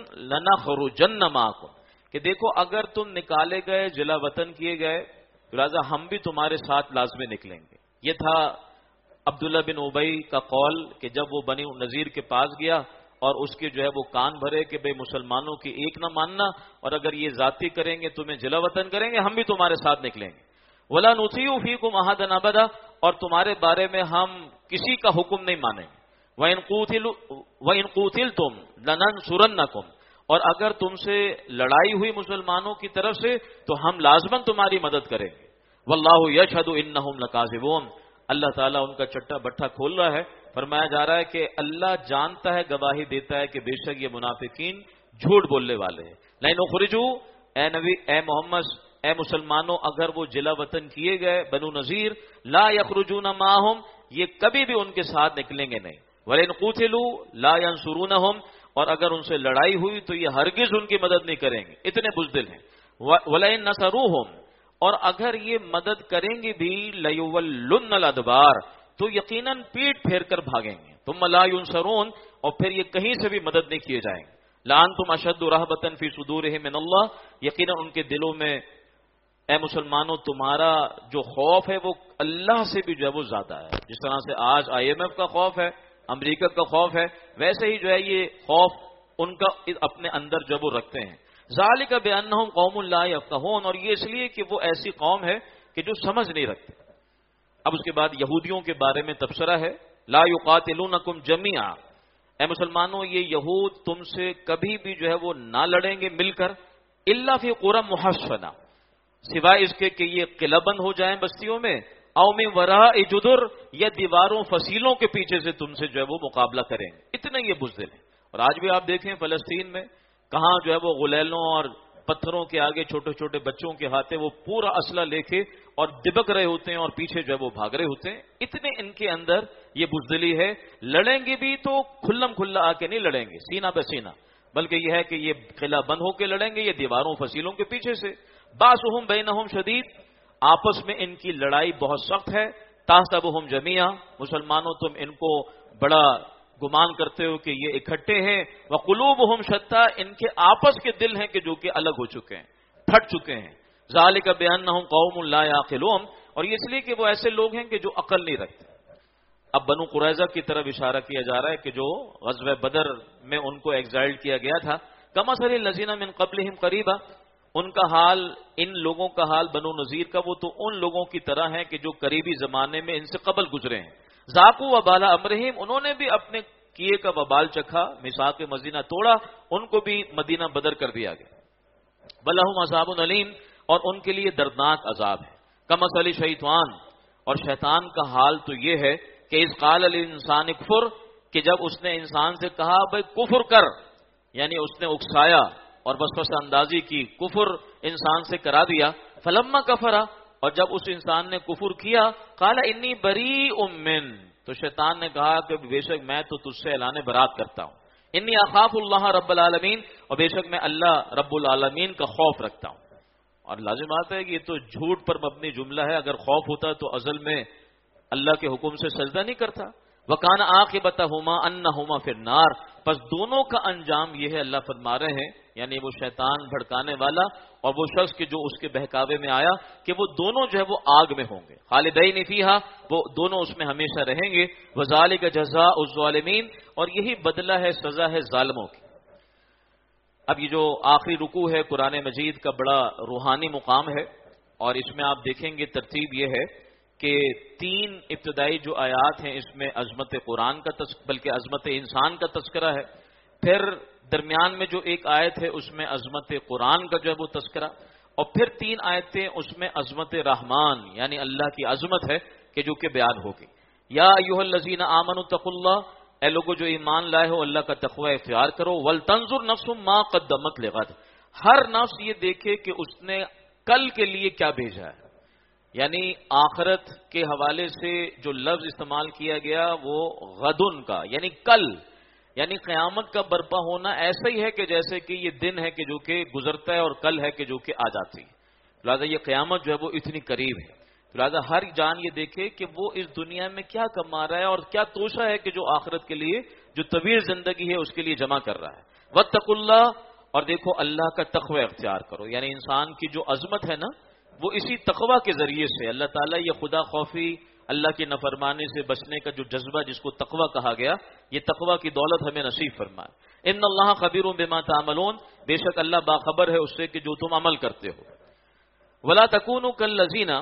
لنخرجن معکم, کہ دیکھو اگر تم نکالے گئے جلا وطن کیے گئے لہذا ہم بھی تمہارے ساتھ لازمی نکلیں گے. یہ تھا عبداللہ بن ابی کا قول کہ جب وہ بنی نذیر کے پاس گیا اور اس کے جو ہے وہ کان بھرے کہ بھئی مسلمانوں کی ایک نہ ماننا, اور اگر یہ ذاتی کریں گے تمہیں جلا وطن کریں گے, ہم بھی تمہارے ساتھ نکلیں گے. وَلَا نُطِيعُ فِيكُمْ أَحَدًا أَبَدًا, اور تمہارے بارے میں ہم کسی کا حکم نہیں مانیں گے. وَإِن قُوتِلْتُمْ لَنَنصُرَنَّكُمْ, اور اگر تم سے لڑائی ہوئی مسلمانوں کی طرف سے تو ہم لازماً تمہاری مدد کریں گے. وَاللَّهُ يَشْهَدُ إِنَّهُمْ لَكَاذِبُونَ, اللہ تعالیٰ ان کا چٹا بٹھا کھول رہا ہے. فرمایا جا رہا ہے کہ اللہ جانتا ہے, گواہی دیتا ہے کہ بے شک یہ منافقین جھوٹ بولنے والے ہیں. لَئِنْ أُخْرِجُوا, اے نبی اے محمد اے مسلمانوں اگر وہ جلا وطن کیے گئے بنو نذیر, لا يخرجون معهم, یہ کبھی بھی ان کے ساتھ نکلیں گے نہیں. وَلَئِنْ قُوتِلُوا لَا يَنْصُرُونَهُمْ, اور اگر ان سے لڑائی ہوئی تو یہ ہرگز ان کی مدد نہیں کریں گے, اتنے بزدل ہیں. وَلَئِنْ نَصَرُوهُمْ, اور اگر یہ مدد کریں گے بھی لَيُوَلُّنَّ الْأَدْبَارَ, تو یقیناً پیٹ پھیر کر بھاگیں گے. ثُمَّ لَا يُنْصَرُونَ, اور پھر یہ کہیں سے بھی مدد نہیں کیے جائیں گے. لَأَنْتُمْ أَشَدُّ رَهْبَةً فِي صُدُورِهِم مِّنَ اللَّهِ, یقیناً ان کے دلوں میں اے مسلمانوں تمہارا جو خوف ہے وہ اللہ سے بھی جو ہے وہ زیادہ ہے. جس طرح سے آج آئی ایم ایف کا خوف ہے, امریکہ کا خوف ہے, ویسے ہی جو ہے یہ خوف ان کا اپنے اندر جب وہ رکھتے ہیں. ذالک بانہم قوم لا یفقہون، اور یہ اس لیے کہ وہ ایسی قوم ہے کہ جو سمجھ نہیں رکھتے. اب اس کے بعد یہودیوں کے بارے میں تبصرہ ہے. لا یقاتلونکم جمیعا، اے مسلمانوں یہ یہود تم سے کبھی بھی جو ہے وہ نہ لڑیں گے مل کر، الا فی قری محصنہ، سوائے اس کے کہ یہ قلعہ بند ہو جائیں بستیوں میں، او من وراء جدر، یا دیواروں فصیلوں کے پیچھے سے تم سے جو ہے وہ مقابلہ کریں گے. اتنے یہ بزدل ہیں. اور آج بھی آپ دیکھیں فلسطین میں کہاں جو ہے وہ غلیلوں اور پتھروں کے آگے چھوٹے چھوٹے بچوں کے ہاتھے وہ پورا اسلحہ لے کے اور دبک رہے ہوتے ہیں اور پیچھے جو ہے وہ بھاگ رہے ہوتے ہیں. اتنے ان کے اندر یہ بزدلی ہے. لڑیں گے بھی تو کھلم کھلا آ کے نہیں لڑیں گے سینہ پہ سینہ، بلکہ یہ ہے کہ یہ قلعہ بند ہو کے لڑیں گے، یہ دیواروں فصیلوں کے پیچھے سے. باسہم بینہم شدید، آپس میں ان کی لڑائی بہت سخت ہے. تحسبہم جمیعا، مسلمانوں تم ان کو بڑا گمان کرتے ہو کہ یہ اکٹھے ہیں. وقلوبہم شتیٰ، ان کے آپس کے دل ہیں کہ جو کہ الگ ہو چکے ہیں، پھٹ چکے ہیں. ذالک بانہم قوم لا یعقلون، اور یہ اس لیے کہ وہ ایسے لوگ ہیں کہ جو عقل نہیں رکھتے. اب بنو قریظہ کی طرف اشارہ کیا جا رہا ہے کہ جو غزوہ بدر میں ان کو ایگزائل کیا گیا تھا. کمثل الذین من قبلہم قریبا، ان کا حال، ان لوگوں کا حال بنو نذیر کا، وہ تو ان لوگوں کی طرح ہے کہ جو قریبی زمانے میں ان سے قبل گزرے ہیں. ذاقوا وبال امرہم، انہوں نے بھی اپنے کیے کا وبال چکھا، میثاق مدینہ توڑا، ان کو بھی مدینہ بدر کر دیا گیا. ولہم عذاب علیم، اور ان کے لیے دردناک عذاب ہے. کمثل شیطان، اور شیطان کا حال تو یہ ہے کہ اذ قال للانسان اکفر، کہ جب اس نے انسان سے کہا بھائی کفر کر، یعنی اس نے اکسایا اور وسوسہ اندازی کی، کفر انسان سے کرا دیا. فلما کفرا، اور جب اس انسان نے کفر کیا، قال انی بریء من، تو شیطان نے کہا کہ بے شک میں تو تجھ سے اعلان برات کرتا ہوں. انی اخاف اللہ رب العالمین، اور بے شک میں اللہ رب العالمین کا خوف رکھتا ہوں. اور لازم بات ہے کہ یہ تو جھوٹ پر مبنی جملہ ہے. اگر خوف ہوتا تو ازل میں اللہ کے حکم سے سجدہ نہیں کرتا. وَكَانَ عَاقِبَتَهُمَا أَنَّهُمَا فِي النَّارِ، پس دونوں کا انجام یہ ہے، اللہ فرما رہے ہیں، یعنی وہ شیطان بھڑکانے والا اور وہ شخص کہ جو اس کے بہکاوے میں آیا، کہ وہ دونوں جو ہے وہ آگ میں ہوں گے. خالدین فیہا، وہ دونوں اس میں ہمیشہ رہیں گے. وَذَلِكَ جَزَاءُ الظَّالِمِينَ، اور یہی بدلہ ہے، سزا ہے ظالموں کی. اب یہ جو آخری رکوع ہے قرآن مجید کا بڑا روحانی مقام ہے، اور اس میں آپ دیکھیں گے ترتیب یہ ہے کہ تین ابتدائی جو آیات ہیں اس میں عظمت قرآن کا تذکرہ، بلکہ عظمت انسان کا تذکرہ ہے. پھر درمیان میں جو ایک آیت ہے اس میں عظمت قرآن کا جو ہے وہ تذکرہ، اور پھر تین آیتیں اس میں عظمت رحمان یعنی اللہ کی عظمت ہے کہ جو کہ بیان ہوگی. یا ایھا الذین آمنوا اتقوا اللہ، اے لوگو جو ایمان لائے ہو اللہ کا تقوی اختیار کرو. ولتنظر نفس ما قدمت لغد، ہر نفس یہ دیکھے کہ اس نے کل کے لیے کیا بھیجا ہے. یعنی آخرت کے حوالے سے جو لفظ استعمال کیا گیا وہ غدن کا، یعنی کل، یعنی قیامت کا برپا ہونا ایسا ہی ہے کہ جیسے کہ یہ دن ہے کہ جو کہ گزرتا ہے اور کل ہے کہ جو کہ آ جاتی ہے. لہٰذا یہ قیامت جو ہے وہ اتنی قریب ہے. لہٰذا ہر جان یہ دیکھے کہ وہ اس دنیا میں کیا کما رہا ہے اور کیا توشہ ہے کہ جو آخرت کے لیے جو طویل زندگی ہے اس کے لیے جمع کر رہا ہے. واتقوا اللہ، اور دیکھو اللہ کا تقوی اختیار کرو. یعنی انسان کی جو عظمت ہے نا وہ اسی تقوی کے ذریعے سے اللہ تعالیٰ یہ خدا خوفی، اللہ کی نافرمانی سے بچنے کا جو جذبہ جس کو تقوی کہا گیا، یہ تقوی کی دولت ہمیں نصیب فرمائے. ان اللہ خبیر بما تعملون، بے شک اللہ باخبر ہے اس سے کہ جو تم عمل کرتے ہو. ولا تکونوا کالذین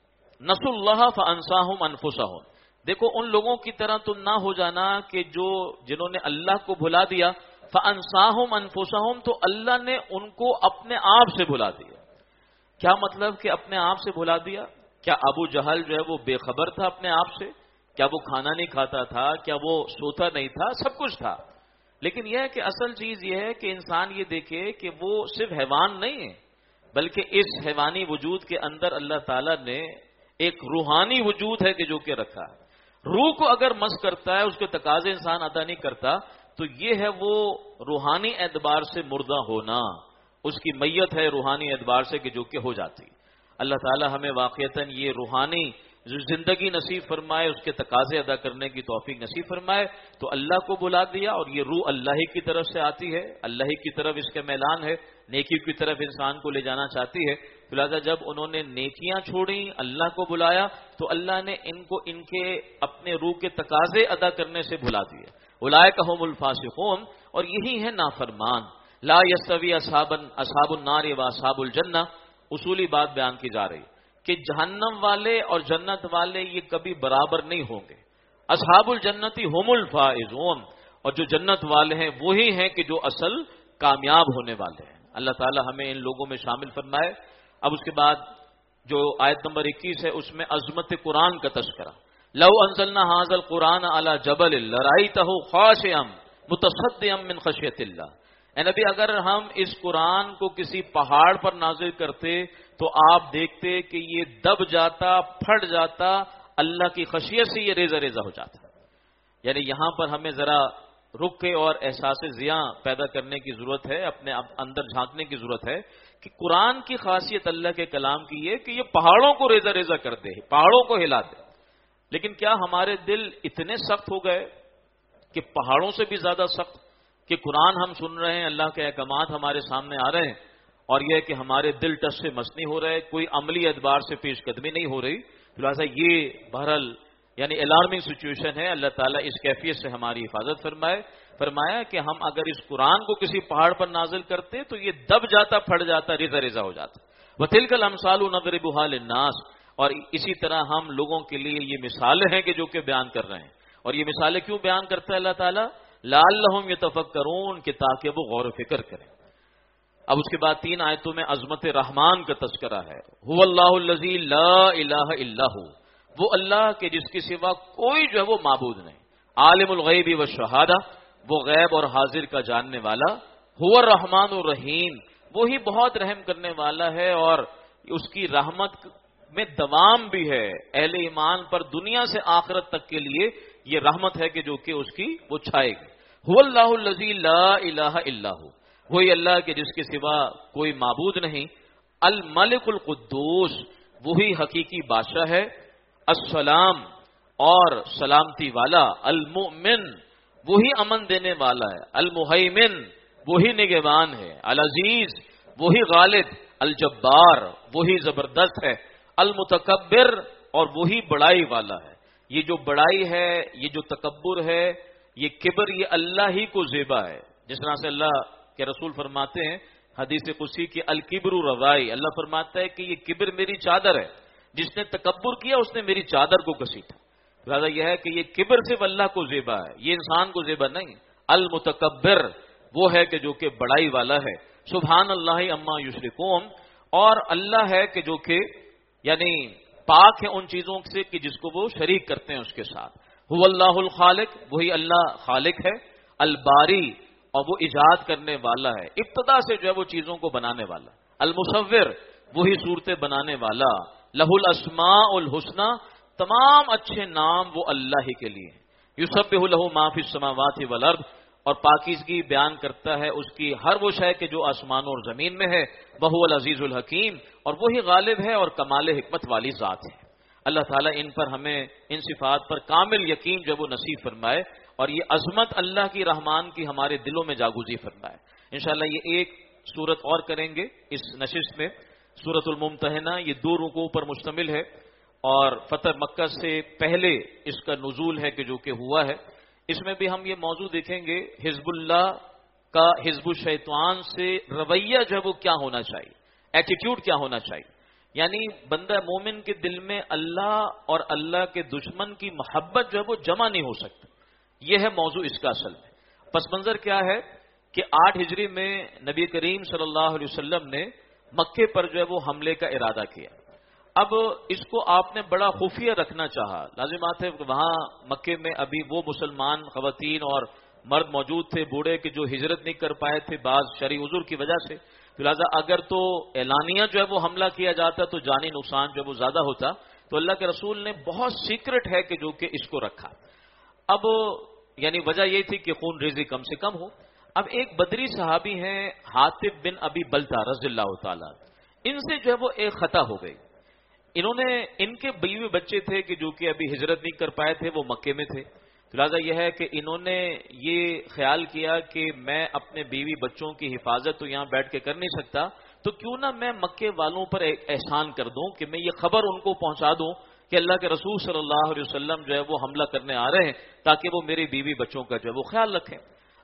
نسوا اللہ فانساہم انفسہم، دیکھو ان لوگوں کی طرح تم نہ ہو جانا کہ جو جنہوں نے اللہ کو بھلا دیا، فانساہم انفسہم، تو اللہ نے ان کو اپنے آپ سے بھلا دیا. کیا مطلب کہ اپنے آپ سے بھلا دیا؟ کیا ابو جہل جو ہے وہ بے خبر تھا اپنے آپ سے؟ کیا وہ کھانا نہیں کھاتا تھا؟ کیا وہ سوتا نہیں تھا؟ سب کچھ تھا. لیکن یہ ہے کہ اصل چیز یہ ہے کہ انسان یہ دیکھے کہ وہ صرف حیوان نہیں ہے، بلکہ اس حیوانی وجود کے اندر اللہ تعالیٰ نے ایک روحانی وجود ہے کہ جو کہ رکھا ہے. روح کو اگر مس کرتا ہے، اس کے تقاضے انسان ادا نہیں کرتا، تو یہ ہے وہ روحانی اعتبار سے مردہ ہونا، اس کی میت ہے روحانی اعتبار سے کہ جو کہ ہو جاتی. اللہ تعالی ہمیں واقعتاً یہ روحانی زندگی نصیب فرمائے، اس کے تقاضے ادا کرنے کی توفیق نصیب فرمائے. تو اللہ کو بلا دیا، اور یہ روح اللہ ہی کی طرف سے آتی ہے، اللہ ہی کی طرف اس کا میلان ہے، نیکی کی طرف انسان کو لے جانا چاہتی ہے. لہٰذا جب انہوں نے نیکیاں چھوڑیں، اللہ کو بلایا، تو اللہ نے ان کو ان کے اپنے روح کے تقاضے ادا کرنے سے بھلا دیا. اولئک ھم الفاسقون، اور یہی ہے نافرمان. لا یستوی اصحاب اصحاب النار و اصحاب الجنہ. اصولی بات بیان کی جا رہی کہ جہنم والے اور جنت والے یہ کبھی برابر نہیں ہوں گے. اصحاب الجنتی هم الفائزون، اور جو جنت والے ہیں وہی ہیں کہ جو اصل کامیاب ہونے والے ہیں. اللہ تعالی ہمیں ان لوگوں میں شامل فرمائے. اب اس کے بعد جو آیت نمبر اکیس ہے اس میں عظمت قرآن کا تذکرہ. لو انزلنا هذا القرآن على جبل لرأيته خاشعا متصدعا من خشیۃ اللہ. اے نبی اگر ہم اس قرآن کو کسی پہاڑ پر نازل کرتے تو آپ دیکھتے کہ یہ دب جاتا، پھٹ جاتا، اللہ کی خشیت سے یہ ریزہ ریزہ ہو جاتا. یعنی یہاں پر ہمیں ذرا رک کے اور احساس زیاں پیدا کرنے کی ضرورت ہے، اپنے اندر جھانکنے کی ضرورت ہے کہ قرآن کی خاصیت اللہ کے کلام کی یہ کہ یہ پہاڑوں کو ریزہ ریزہ کر دے، پہاڑوں کو ہلا دے. لیکن کیا ہمارے دل اتنے سخت ہو گئے کہ پہاڑوں سے بھی زیادہ سخت کہ قرآن ہم سن رہے ہیں، اللہ کے احکامات ہمارے سامنے آ رہے ہیں اور یہ کہ ہمارے دل ٹس سے مس نہیں ہو رہے، کوئی عملی اعتبار سے پیش قدمی نہیں ہو رہی. لہٰذا یہ بہرحال یعنی الارمنگ سچویشن ہے. اللہ تعالیٰ اس کیفیت سے ہماری حفاظت فرمائے. فرمایا کہ ہم اگر اس قرآن کو کسی پہاڑ پر نازل کرتے تو یہ دب جاتا، پھٹ جاتا، ریزہ ریزہ ہو جاتا. وَتِلْكَ الْأَمْثَالُ نَضْرِبُهَا لِلنَّاسِ. اور اسی طرح ہم لوگوں کے لیے یہ مثالیں ہیں کہ جو کہ بیان کر رہے ہیں. اور یہ مثالیں کیوں بیان کرتا ہے اللہ تعالیٰ؟ لَعَلَّهُمْ يَتَفَكَّرُونَ کہ تاکہ وہ غور و فکر کریں. اب اس کے بعد تین آیتوں میں عظمت رحمان کا تذکرہ ہے. هُوَ اللَّهُ الَّذِي لَا إِلَٰهَ إِلَّا هُوَ. وہ اللہ کے جس کے سوا کوئی جو ہے وہ معبود نہیں. عالم الغیب والشہادہ، وہ غیب اور حاضر کا جاننے والا. هو الرحمن الرحیم، وہی بہت رحم کرنے والا ہے اور اس کی رحمت میں دوام بھی ہے. اہل ایمان پر دنیا سے آخرت تک کے لیے یہ رحمت ہے کہ جو کہ اس کی وہ چھائے گی. هو اللہ الذی لا الہ الا هو، وہی اللہ کے جس کے سوا کوئی معبود نہیں. الملک القدوس، وہی حقیقی بادشاہ ہے. السلام، اور سلامتی والا. المؤمن، وہی امن دینے والا ہے. المہیمن، وہی نگہبان ہے. العزیز، وہی غالب. الجبار، وہی زبردست ہے. المتکبر، اور وہی بڑائی والا ہے. یہ جو بڑائی ہے، یہ جو تکبر ہے، یہ کبر، یہ اللہ ہی کو زیبا ہے. جس طرح سے اللہ کے رسول فرماتے ہیں حدیث قدسی کی الکبر روائی، اللہ فرماتا ہے کہ یہ کبر میری چادر ہے، جس نے تکبر کیا اس نے میری چادر کو گھسیٹا. لہٰذا یہ ہے کہ یہ کبر صرف اللہ کو زیبا ہے، یہ انسان کو زیبا نہیں. المتکبر وہ ہے کہ جو کہ بڑائی والا ہے. سبحان اللہ اما یشرکون، اور اللہ ہے کہ جو کہ یعنی پاک ہے ان چیزوں سے کہ جس کو وہ شریک کرتے ہیں اس کے ساتھ. هو اللہ الخالق، وہی اللہ خالق ہے. الباری، اور وہ ایجاد کرنے والا ہے، ابتدا سے جو ہے وہ چیزوں کو بنانے والا. المصور، وہی صورتیں بنانے والا. لہ الاسماء الحسنی، تمام اچھے نام وہ اللہ ہی کے لیے. یسبح لہ ما فی السماوات والارض، اور پاکیزگی بیان کرتا ہے اس کی ہر وہ شے کہ جو آسمانوں اور زمین میں ہے. وہو العزیز الحکیم، اور وہی غالب ہے اور کمال حکمت والی ذات ہے. اللہ تعالیٰ ان پر ہمیں ان صفات پر کامل یقین جو وہ نصیب فرمائے اور یہ عظمت اللہ کی رحمان کی ہمارے دلوں میں جاگوزی فرمائے. انشاءاللہ یہ ایک سورت اور کریں گے اس نشست میں. سورت الممتحنہ یہ دو رکوع پر مشتمل ہے اور فتح مکہ سے پہلے اس کا نزول ہے کہ جو کہ ہوا ہے. اس میں بھی ہم یہ موضوع دیکھیں گے حزب اللہ کا حزب الشیطان سے رویہ جو ہے وہ کیا ہونا چاہیے، ایٹیٹیوڈ کیا ہونا چاہیے. یعنی بندہ مومن کے دل میں اللہ اور اللہ کے دشمن کی محبت جو ہے وہ جمع نہیں ہو سکتی. یہ ہے موضوع اس کا اصل میں. پس منظر کیا ہے کہ آٹھ ہجری میں نبی کریم صلی اللہ علیہ وسلم نے مکے پر جو ہے وہ حملے کا ارادہ کیا. اب اس کو آپ نے بڑا خفیہ رکھنا چاہا. لازمات ہے وہاں مکے میں ابھی وہ مسلمان خواتین اور مرد موجود تھے بوڑھے کہ جو ہجرت نہیں کر پائے تھے بعض شرعی عذر کی وجہ سے. لہٰذا اگر تو اعلانیہ جو ہے وہ حملہ کیا جاتا تو جانی نقصان جو ہے وہ زیادہ ہوتا. تو اللہ کے رسول نے بہت سیکرٹ ہے کہ جو کہ اس کو رکھا. اب یعنی وجہ یہ تھی کہ خون ریزی کم سے کم ہو. اب ایک بدری صحابی ہیں حاطب بن ابی بلتہ رضی اللہ تعالیٰ، ان سے جو ہے وہ ایک خطا ہو گئی. انہوں نے ان کے بیوی بچے تھے کہ جو کہ ابھی ہجرت نہیں کر پائے تھے، وہ مکے میں تھے. لہٰذا یہ ہے کہ انہوں نے یہ خیال کیا کہ میں اپنے بیوی بچوں کی حفاظت تو یہاں بیٹھ کے کر نہیں سکتا، تو کیوں نہ میں مکے والوں پر ایک احسان کر دوں کہ میں یہ خبر ان کو پہنچا دوں کہ اللہ کے رسول صلی اللہ علیہ وسلم جو ہے وہ حملہ کرنے آ رہے ہیں تاکہ وہ میری بیوی بچوں کا جو ہے وہ خیال رکھیں.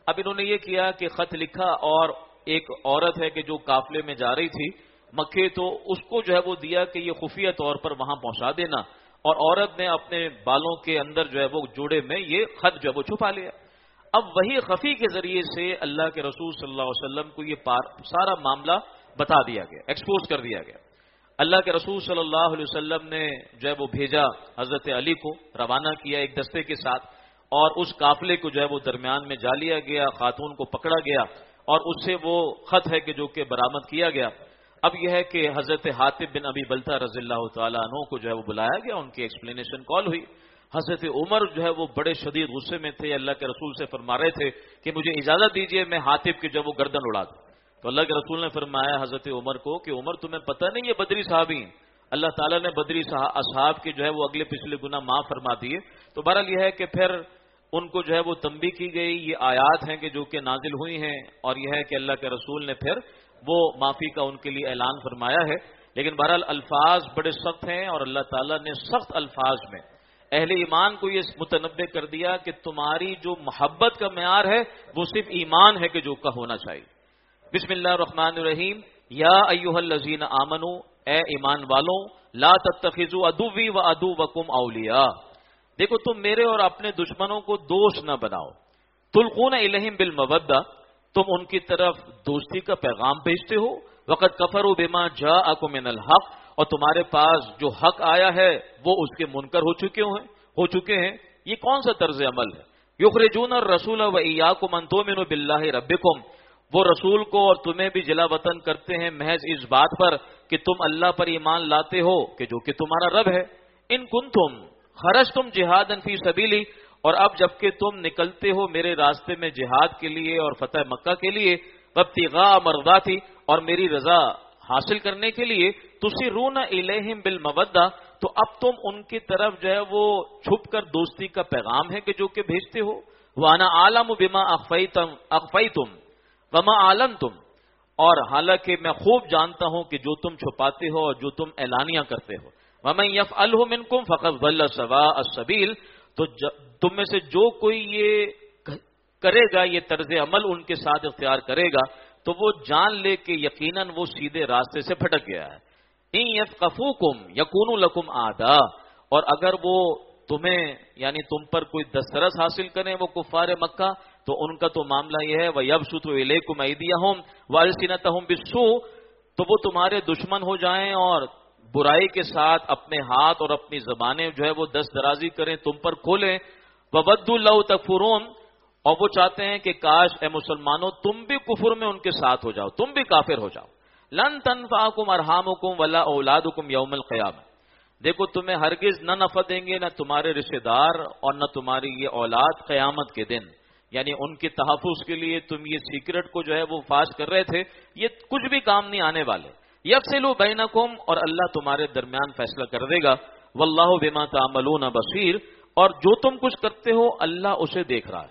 اب انہوں نے یہ کیا کہ خط لکھا اور ایک عورت ہے کہ جو قافلے میں جا رہی تھی مکے، تو اس کو جو ہے وہ دیا کہ یہ خفیہ طور پر وہاں پہنچا دینا، اور عورت نے اپنے بالوں کے اندر جو ہے وہ جوڑے میں یہ خط جو ہے وہ چھپا لیا۔ اب وہی خفی کے ذریعے سے اللہ کے رسول صلی اللہ علیہ وسلم کو یہ سارا معاملہ بتا دیا گیا، ایکسپوز کر دیا گیا۔ اللہ کے رسول صلی اللہ علیہ وسلم نے جو ہے وہ بھیجا حضرت علی کو، روانہ کیا ایک دستے کے ساتھ، اور اس قافلے کو جو ہے وہ درمیان میں جا لیا گیا، خاتون کو پکڑا گیا اور اس سے وہ خط ہے کہ جو کہ برآمد کیا گیا۔ اب یہ ہے کہ حضرت حاتب بن ابی بلتہ رضی اللہ تعالیٰ عنہ کو جو ہے وہ بلایا گیا، ان کی ایکسپلینیشن کال ہوئی۔ حضرت عمر جو ہے وہ بڑے شدید غصے میں تھے، اللہ کے رسول سے فرما رہے تھے کہ مجھے اجازت دیجئے میں حاتب کی جو ہے وہ گردن اڑا دوں۔ تو اللہ کے رسول نے فرمایا حضرت عمر کو کہ عمر تمہیں پتہ نہیں یہ بدری صحابی ہیں، اللہ تعالیٰ نے بدری اصحاب کے جو ہے وہ اگلے پچھلے گناہ معاف فرما دیے۔ تو بہرحال یہ ہے کہ پھر ان کو جو ہے وہ تنبیہ کی گئی، یہ آیات ہیں کہ جو کہ نازل ہوئی ہیں، اور یہ ہے کہ اللہ کے رسول نے پھر وہ معافی کا ان کے لیے اعلان فرمایا ہے۔ لیکن بہرحال الفاظ بڑے سخت ہیں، اور اللہ تعالیٰ نے سخت الفاظ میں اہل ایمان کو یہ متنبہ کر دیا کہ تمہاری جو محبت کا معیار ہے وہ صرف ایمان ہے کہ جو کا ہونا چاہیے۔ بسم اللہ الرحمن الرحیم، یا ایھا الذین آمنوا، اے ایمان والوں، لا تتخذوا عدوی وعدوکم اولیاء، دیکھو تم میرے اور اپنے دشمنوں کو دوست نہ بناؤ، تلقون الیہم بالمودہ، تم ان کی طرف دوستی کا پیغام بھیجتے ہو، وقد کفروا بما جاءکم من الحق، اور تمہارے پاس جو حق آیا ہے وہ اس کے منکر ہو چکے ہیں ہو چکے ہیں یہ کون سا طرز عمل ہے؟ یخرجون الرسول وایاکم ان تؤمنوا باللہ ربکم، وہ رسول کو اور تمہیں بھی جلا وطن کرتے ہیں محض اس بات پر کہ تم اللہ پر ایمان لاتے ہو کہ جو کہ تمہارا رب ہے۔ ان کنتم خرجتم جہادا فی سبیلی، اور اب جبکہ تم نکلتے ہو میرے راستے میں جہاد کے لیے اور فتح مکہ کے لیے، وابتغاء مرضاتی، اور میری رضا حاصل کرنے کے لیے، تسرون الیہم بالمودہ، تو اب تم ان کی طرف جو ہے وہ چھپ کر دوستی کا پیغام ہے کہ جو کہ بھیجتے ہو۔ وانا عالم بما اخفیتم اخفیتم وما اعلنتم، اور حالانکہ میں خوب جانتا ہوں کہ جو تم چھپاتے ہو اور جو تم اعلانیہ کرتے ہو۔ ومن یفعلہ منکم فقد ضل سواء السبیل، تو تم میں سے جو کوئی یہ کرے گا، یہ طرز عمل ان کے ساتھ اختیار کرے گا، تو وہ جان لے کہ یقیناً وہ سیدھے راستے سے بھٹک گیا ہے۔ ان یثقفوکم یکونوا لکم اعداء، اور اگر وہ تمہیں یعنی تم پر کوئی دسترس حاصل کریں وہ کفار مکہ، تو ان کا تو معاملہ یہ ہے وَيَبْسُطُ إِلَيْكُمْ أَيْدِيَهُمْ وَأَلْسِنَتَهُمْ بِالسُّوءِ، تو وہ تمہارے دشمن ہو جائیں اور برائی کے ساتھ اپنے ہاتھ اور اپنی زبانیں جو ہے وہ دست درازی کریں، تم پر کھولیں۔ وَوَدُّوا لَوْ تَكْفُرُونَ، اور وہ چاہتے ہیں کہ کاش اے مسلمانوں تم بھی کفر میں ان کے ساتھ ہو جاؤ، تم بھی کافر ہو جاؤ۔ لَن تَنفَعَكُمْ أَرْحَامُكُمْ وَلَا أَوْلَادُكُمْ يَوْمَ الْقِيَامَةِ، دیکھو تمہیں ہرگز نہ نفع دیں گے نہ تمہارے رشتہ دار اور نہ تمہاری یہ اولاد قیامت کے دن، یعنی ان کے تحفظ کے لیے تم یہ سیکرٹ کو جو ہے وہ فاش کر رہے تھے، یہ کچھ بھی کام نہیں آنے والے۔ یفصل بینکم، اور اللہ تمہارے درمیان فیصلہ کر دے گا۔ واللہ بما تعملون بصیر، اور جو تم کچھ کرتے ہو اللہ اسے دیکھ رہا ہے۔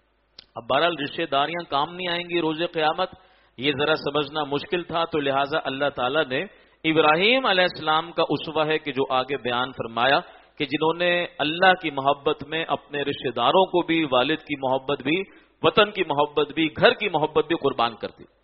اب بہرحال رشتہ داریاں کام نہیں آئیں گی روز قیامت، یہ ذرا سمجھنا مشکل تھا، تو لہٰذا اللہ تعالیٰ نے ابراہیم علیہ السلام کا اسوہ ہے کہ جو آگے بیان فرمایا کہ جنہوں نے اللہ کی محبت میں اپنے رشتہ داروں کو بھی، والد کی محبت بھی، وطن کی محبت بھی، گھر کی محبت بھی قربان کر دی۔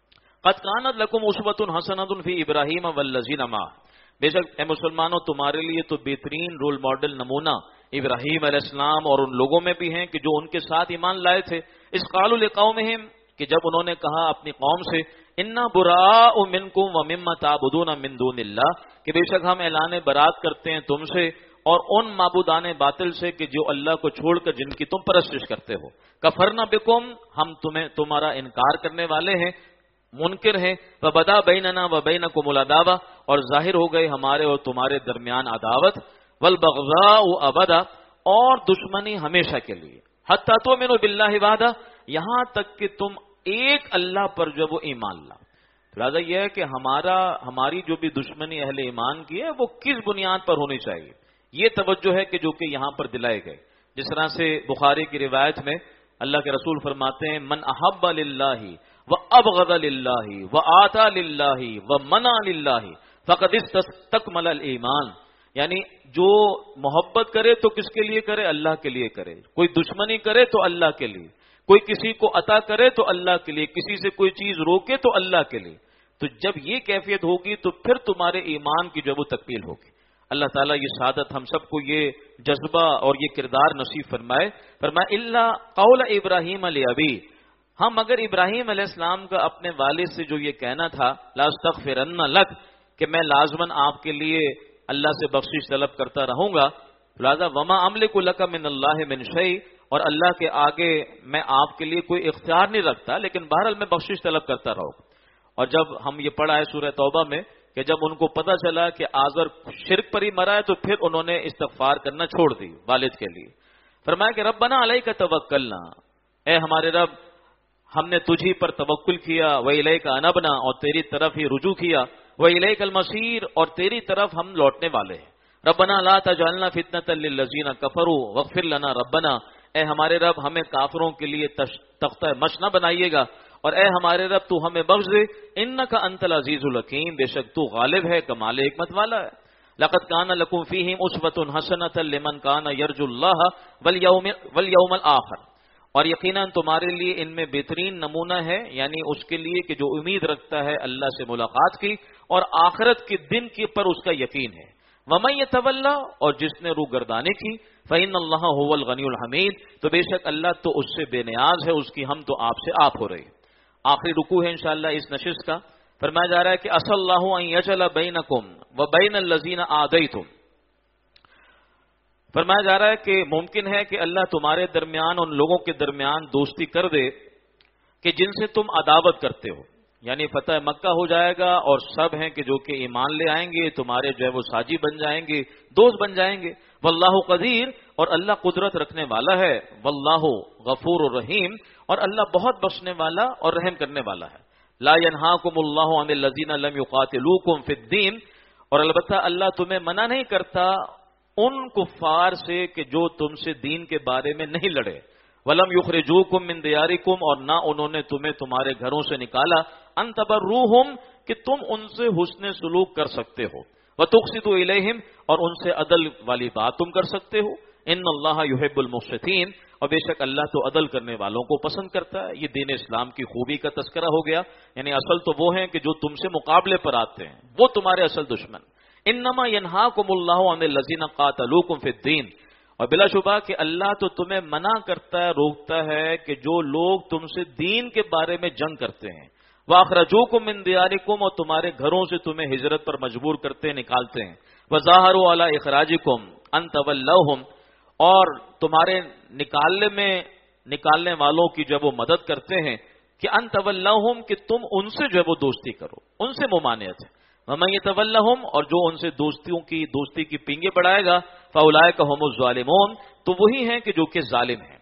قد کانت لکم اسوۃ حسنۃ فی ابراہیم والذین معہ، بے شک اے مسلمانوں تمہارے لیے تو بہترین رول ماڈل نمونہ ابراہیم علیہ السلام اور ان لوگوں میں بھی ہیں کہ جو ان کے ساتھ ایمان لائے تھے۔ اذ قالوا لقومہم، کہ جب انہوں نے کہا اپنی قوم سے، انا براء منکم ومما تعبدون من دون اللہ، کہ بے شک ہم اعلان برات کرتے ہیں تم سے اور ان معبودان باطل سے کہ جو اللہ کو چھوڑ کر جن کی تم پرستش کرتے ہو۔ کفرنا بکم، ہم تمہیں تمہارا انکار کرنے والے ہیں، منکر ہیں۔ فبدا بیننا وبینکم العداوہ، اور ظاہر ہو گئی ہمارے اور تمہارے درمیان عداوت، والبغضاء ابدا، اور دشمنی ہمیشہ کے لیے، حتی تؤمنوا باللہ وحدہ، یہاں تک کہ تم ایک اللہ پر جو وہ ایمان لا۔ لہٰذا یہ ہے کہ ہمارا ہماری جو بھی دشمنی اہل ایمان کی ہے وہ کس بنیاد پر ہونی چاہیے، یہ توجہ ہے کہ جو کہ یہاں پر دلائے گئے۔ جس طرح سے بخاری کی روایت میں اللہ کے رسول فرماتے ہیں، من احب للہ وابغض للہ وآتى للہ ومنع للہ فقد استکمل الایمان، یعنی جو محبت کرے تو کس کے لیے کرے؟ اللہ کے لیے کرے، کوئی دشمنی کرے تو اللہ کے لیے، کوئی کسی کو عطا کرے تو اللہ کے لیے، کسی سے کوئی چیز روکے تو اللہ کے لیے. تو جب یہ کیفیت ہوگی تو پھر تمہارے ایمان کی جو وہ تکمیل ہوگی. اللہ تعالیٰ یہ سعادت ہم سب کو یہ جذبہ اور یہ کردار نصیب فرمائے. فرمائے اللہ قول ابراہیم علیہ ابی، ہم اگر ابراہیم علیہ السلام کا اپنے والد سے جو یہ کہنا تھا لا استغفرن لک، کہ میں لازماً آپ کے لیے اللہ سے بخشش طلب کرتا رہوں گا، لہذا وما املک لک من اللہ من شیء، اور اللہ کے آگے میں آپ کے لیے کوئی اختیار نہیں رکھتا، لیکن بہرحال میں بخشش طلب کرتا رہوں. اور جب ہم یہ پڑھا ہے سورہ توبہ میں کہ جب ان کو پتہ چلا کہ آزر شرک پر ہی مرا ہے تو پھر انہوں نے استغفار کرنا چھوڑ دی والد کے لیے. فرمایا کہ ربنا علیک توکلنا، اے ہمارے رب ہم نے تجھی پر توکل کیا، وإلیک انبنا، اور تیری طرف ہی رجوع کیا، وإلیک المصیر، اور تیری طرف ہم لوٹنے والے ہیں. ربنا لا تجعلنا فتنة للذین کفروا واغفر لنا ربنا، اے ہمارے رب ہمیں کافروں کے لیے تختہ مش نہ بنائیے گا، اور اے ہمارے رب تو ہمیں بخش دے، انک انت العزیز الحکیم، بے شک تو غالب ہے، کمال حکمت والا ہے. لقد کان لکم فیہم اسوۃ حسنۃ لمن کان یرجو اللہ والیوم والیوم الآخر، اور یقیناً تمہارے لیے ان میں بہترین نمونہ ہے، یعنی اس کے لیے کہ جو امید رکھتا ہے اللہ سے ملاقات کی اور آخرت کے دن کے پر اس کا یقین ہے. ومن یتولی، اور جس نے روح گردانی کی، فإن اللہ هو الغنی الحمید، تو بے شک اللہ تو اس سے بے نیاز ہے، اس کی ہم تو آپ سے آپ ہو رہی. آخری رکوع ہے انشاءاللہ اس نشست کا. فرمایا جا رہا ہے کہ اصل اللہ ان یجعل بینکم وبین الذین عادیتم، فرمایا جا رہا ہے کہ ممکن ہے کہ اللہ تمہارے درمیان ان لوگوں کے درمیان دوستی کر دے کہ جن سے تم عداوت کرتے ہو، یعنی فتح مکہ ہو جائے گا اور سب ہیں کہ جو کہ ایمان لے آئیں گے، تمہارے جو ہے وہ ساجی بن جائیں گے، دوست بن جائیں گے. واللہ قدیر، اور اللہ قدرت رکھنے والا ہے. واللہ غفور الرحیم، اور اللہ بہت بخشنے والا اور رحم کرنے والا ہے. لا ینہاکم اللہ عن الذین لم یقاتلوکم فی الدین، اور البتہ اللہ تمہیں منع نہیں کرتا ان کفار سے کہ جو تم سے دین کے بارے میں نہیں لڑے. ولم یخرجوکم من دیارکم، اور نہ انہوں نے تمہیں تمہارے گھروں سے نکالا. ان تبروہم، کہ تم ان سے حسن سلوک کر سکتے ہو. وتقسطوا الیہم، اور ان سے عدل والی بات تم کر سکتے ہو. ان اللہ یحب المقسطین، اور بے شک اللہ تو عدل کرنے والوں کو پسند کرتا ہے. یہ دین اسلام کی خوبی کا تذکرہ ہو گیا، یعنی اصل تو وہ ہیں کہ جو تم سے مقابلے پر آتے ہیں، وہ تمہارے اصل دشمن. انما ینہاکم اللہ عن الذین قاتلوکم فی الدین، اور بلا شبہ کہ اللہ تو تمہیں منع کرتا ہے، روکتا ہے کہ جو لوگ تم سے دین کے بارے میں جنگ کرتے ہیں. وَأَخْرَجُوكُم مِّن دِيَارِكُمْ، اور تمہارے گھروں سے تمہیں ہجرت پر مجبور کرتے نکالتے ہیں. وَظَاهَرُوا عَلَىٰ إِخْرَاجِكُمْ أَن تَوَلَّوْهُمْ، اور تمہارے نکالنے میں نکالنے والوں کی جب وہ مدد کرتے ہیں کہ أَن تَوَلَّوْهُمْ، کہ تم ان سے جو ہے وہ دوستی کرو، ان سے ممانعت ہے. وَمَن يَتَوَلَّهُمْ، اور جو ان سے دوستیوں کی دوستی کی پینگیں بڑھائے گا، فَأُولَٰئِكَ هُمُ الظَّالِمُونَ، تو وہی ہیں کہ جو کہ ظالم ہیں.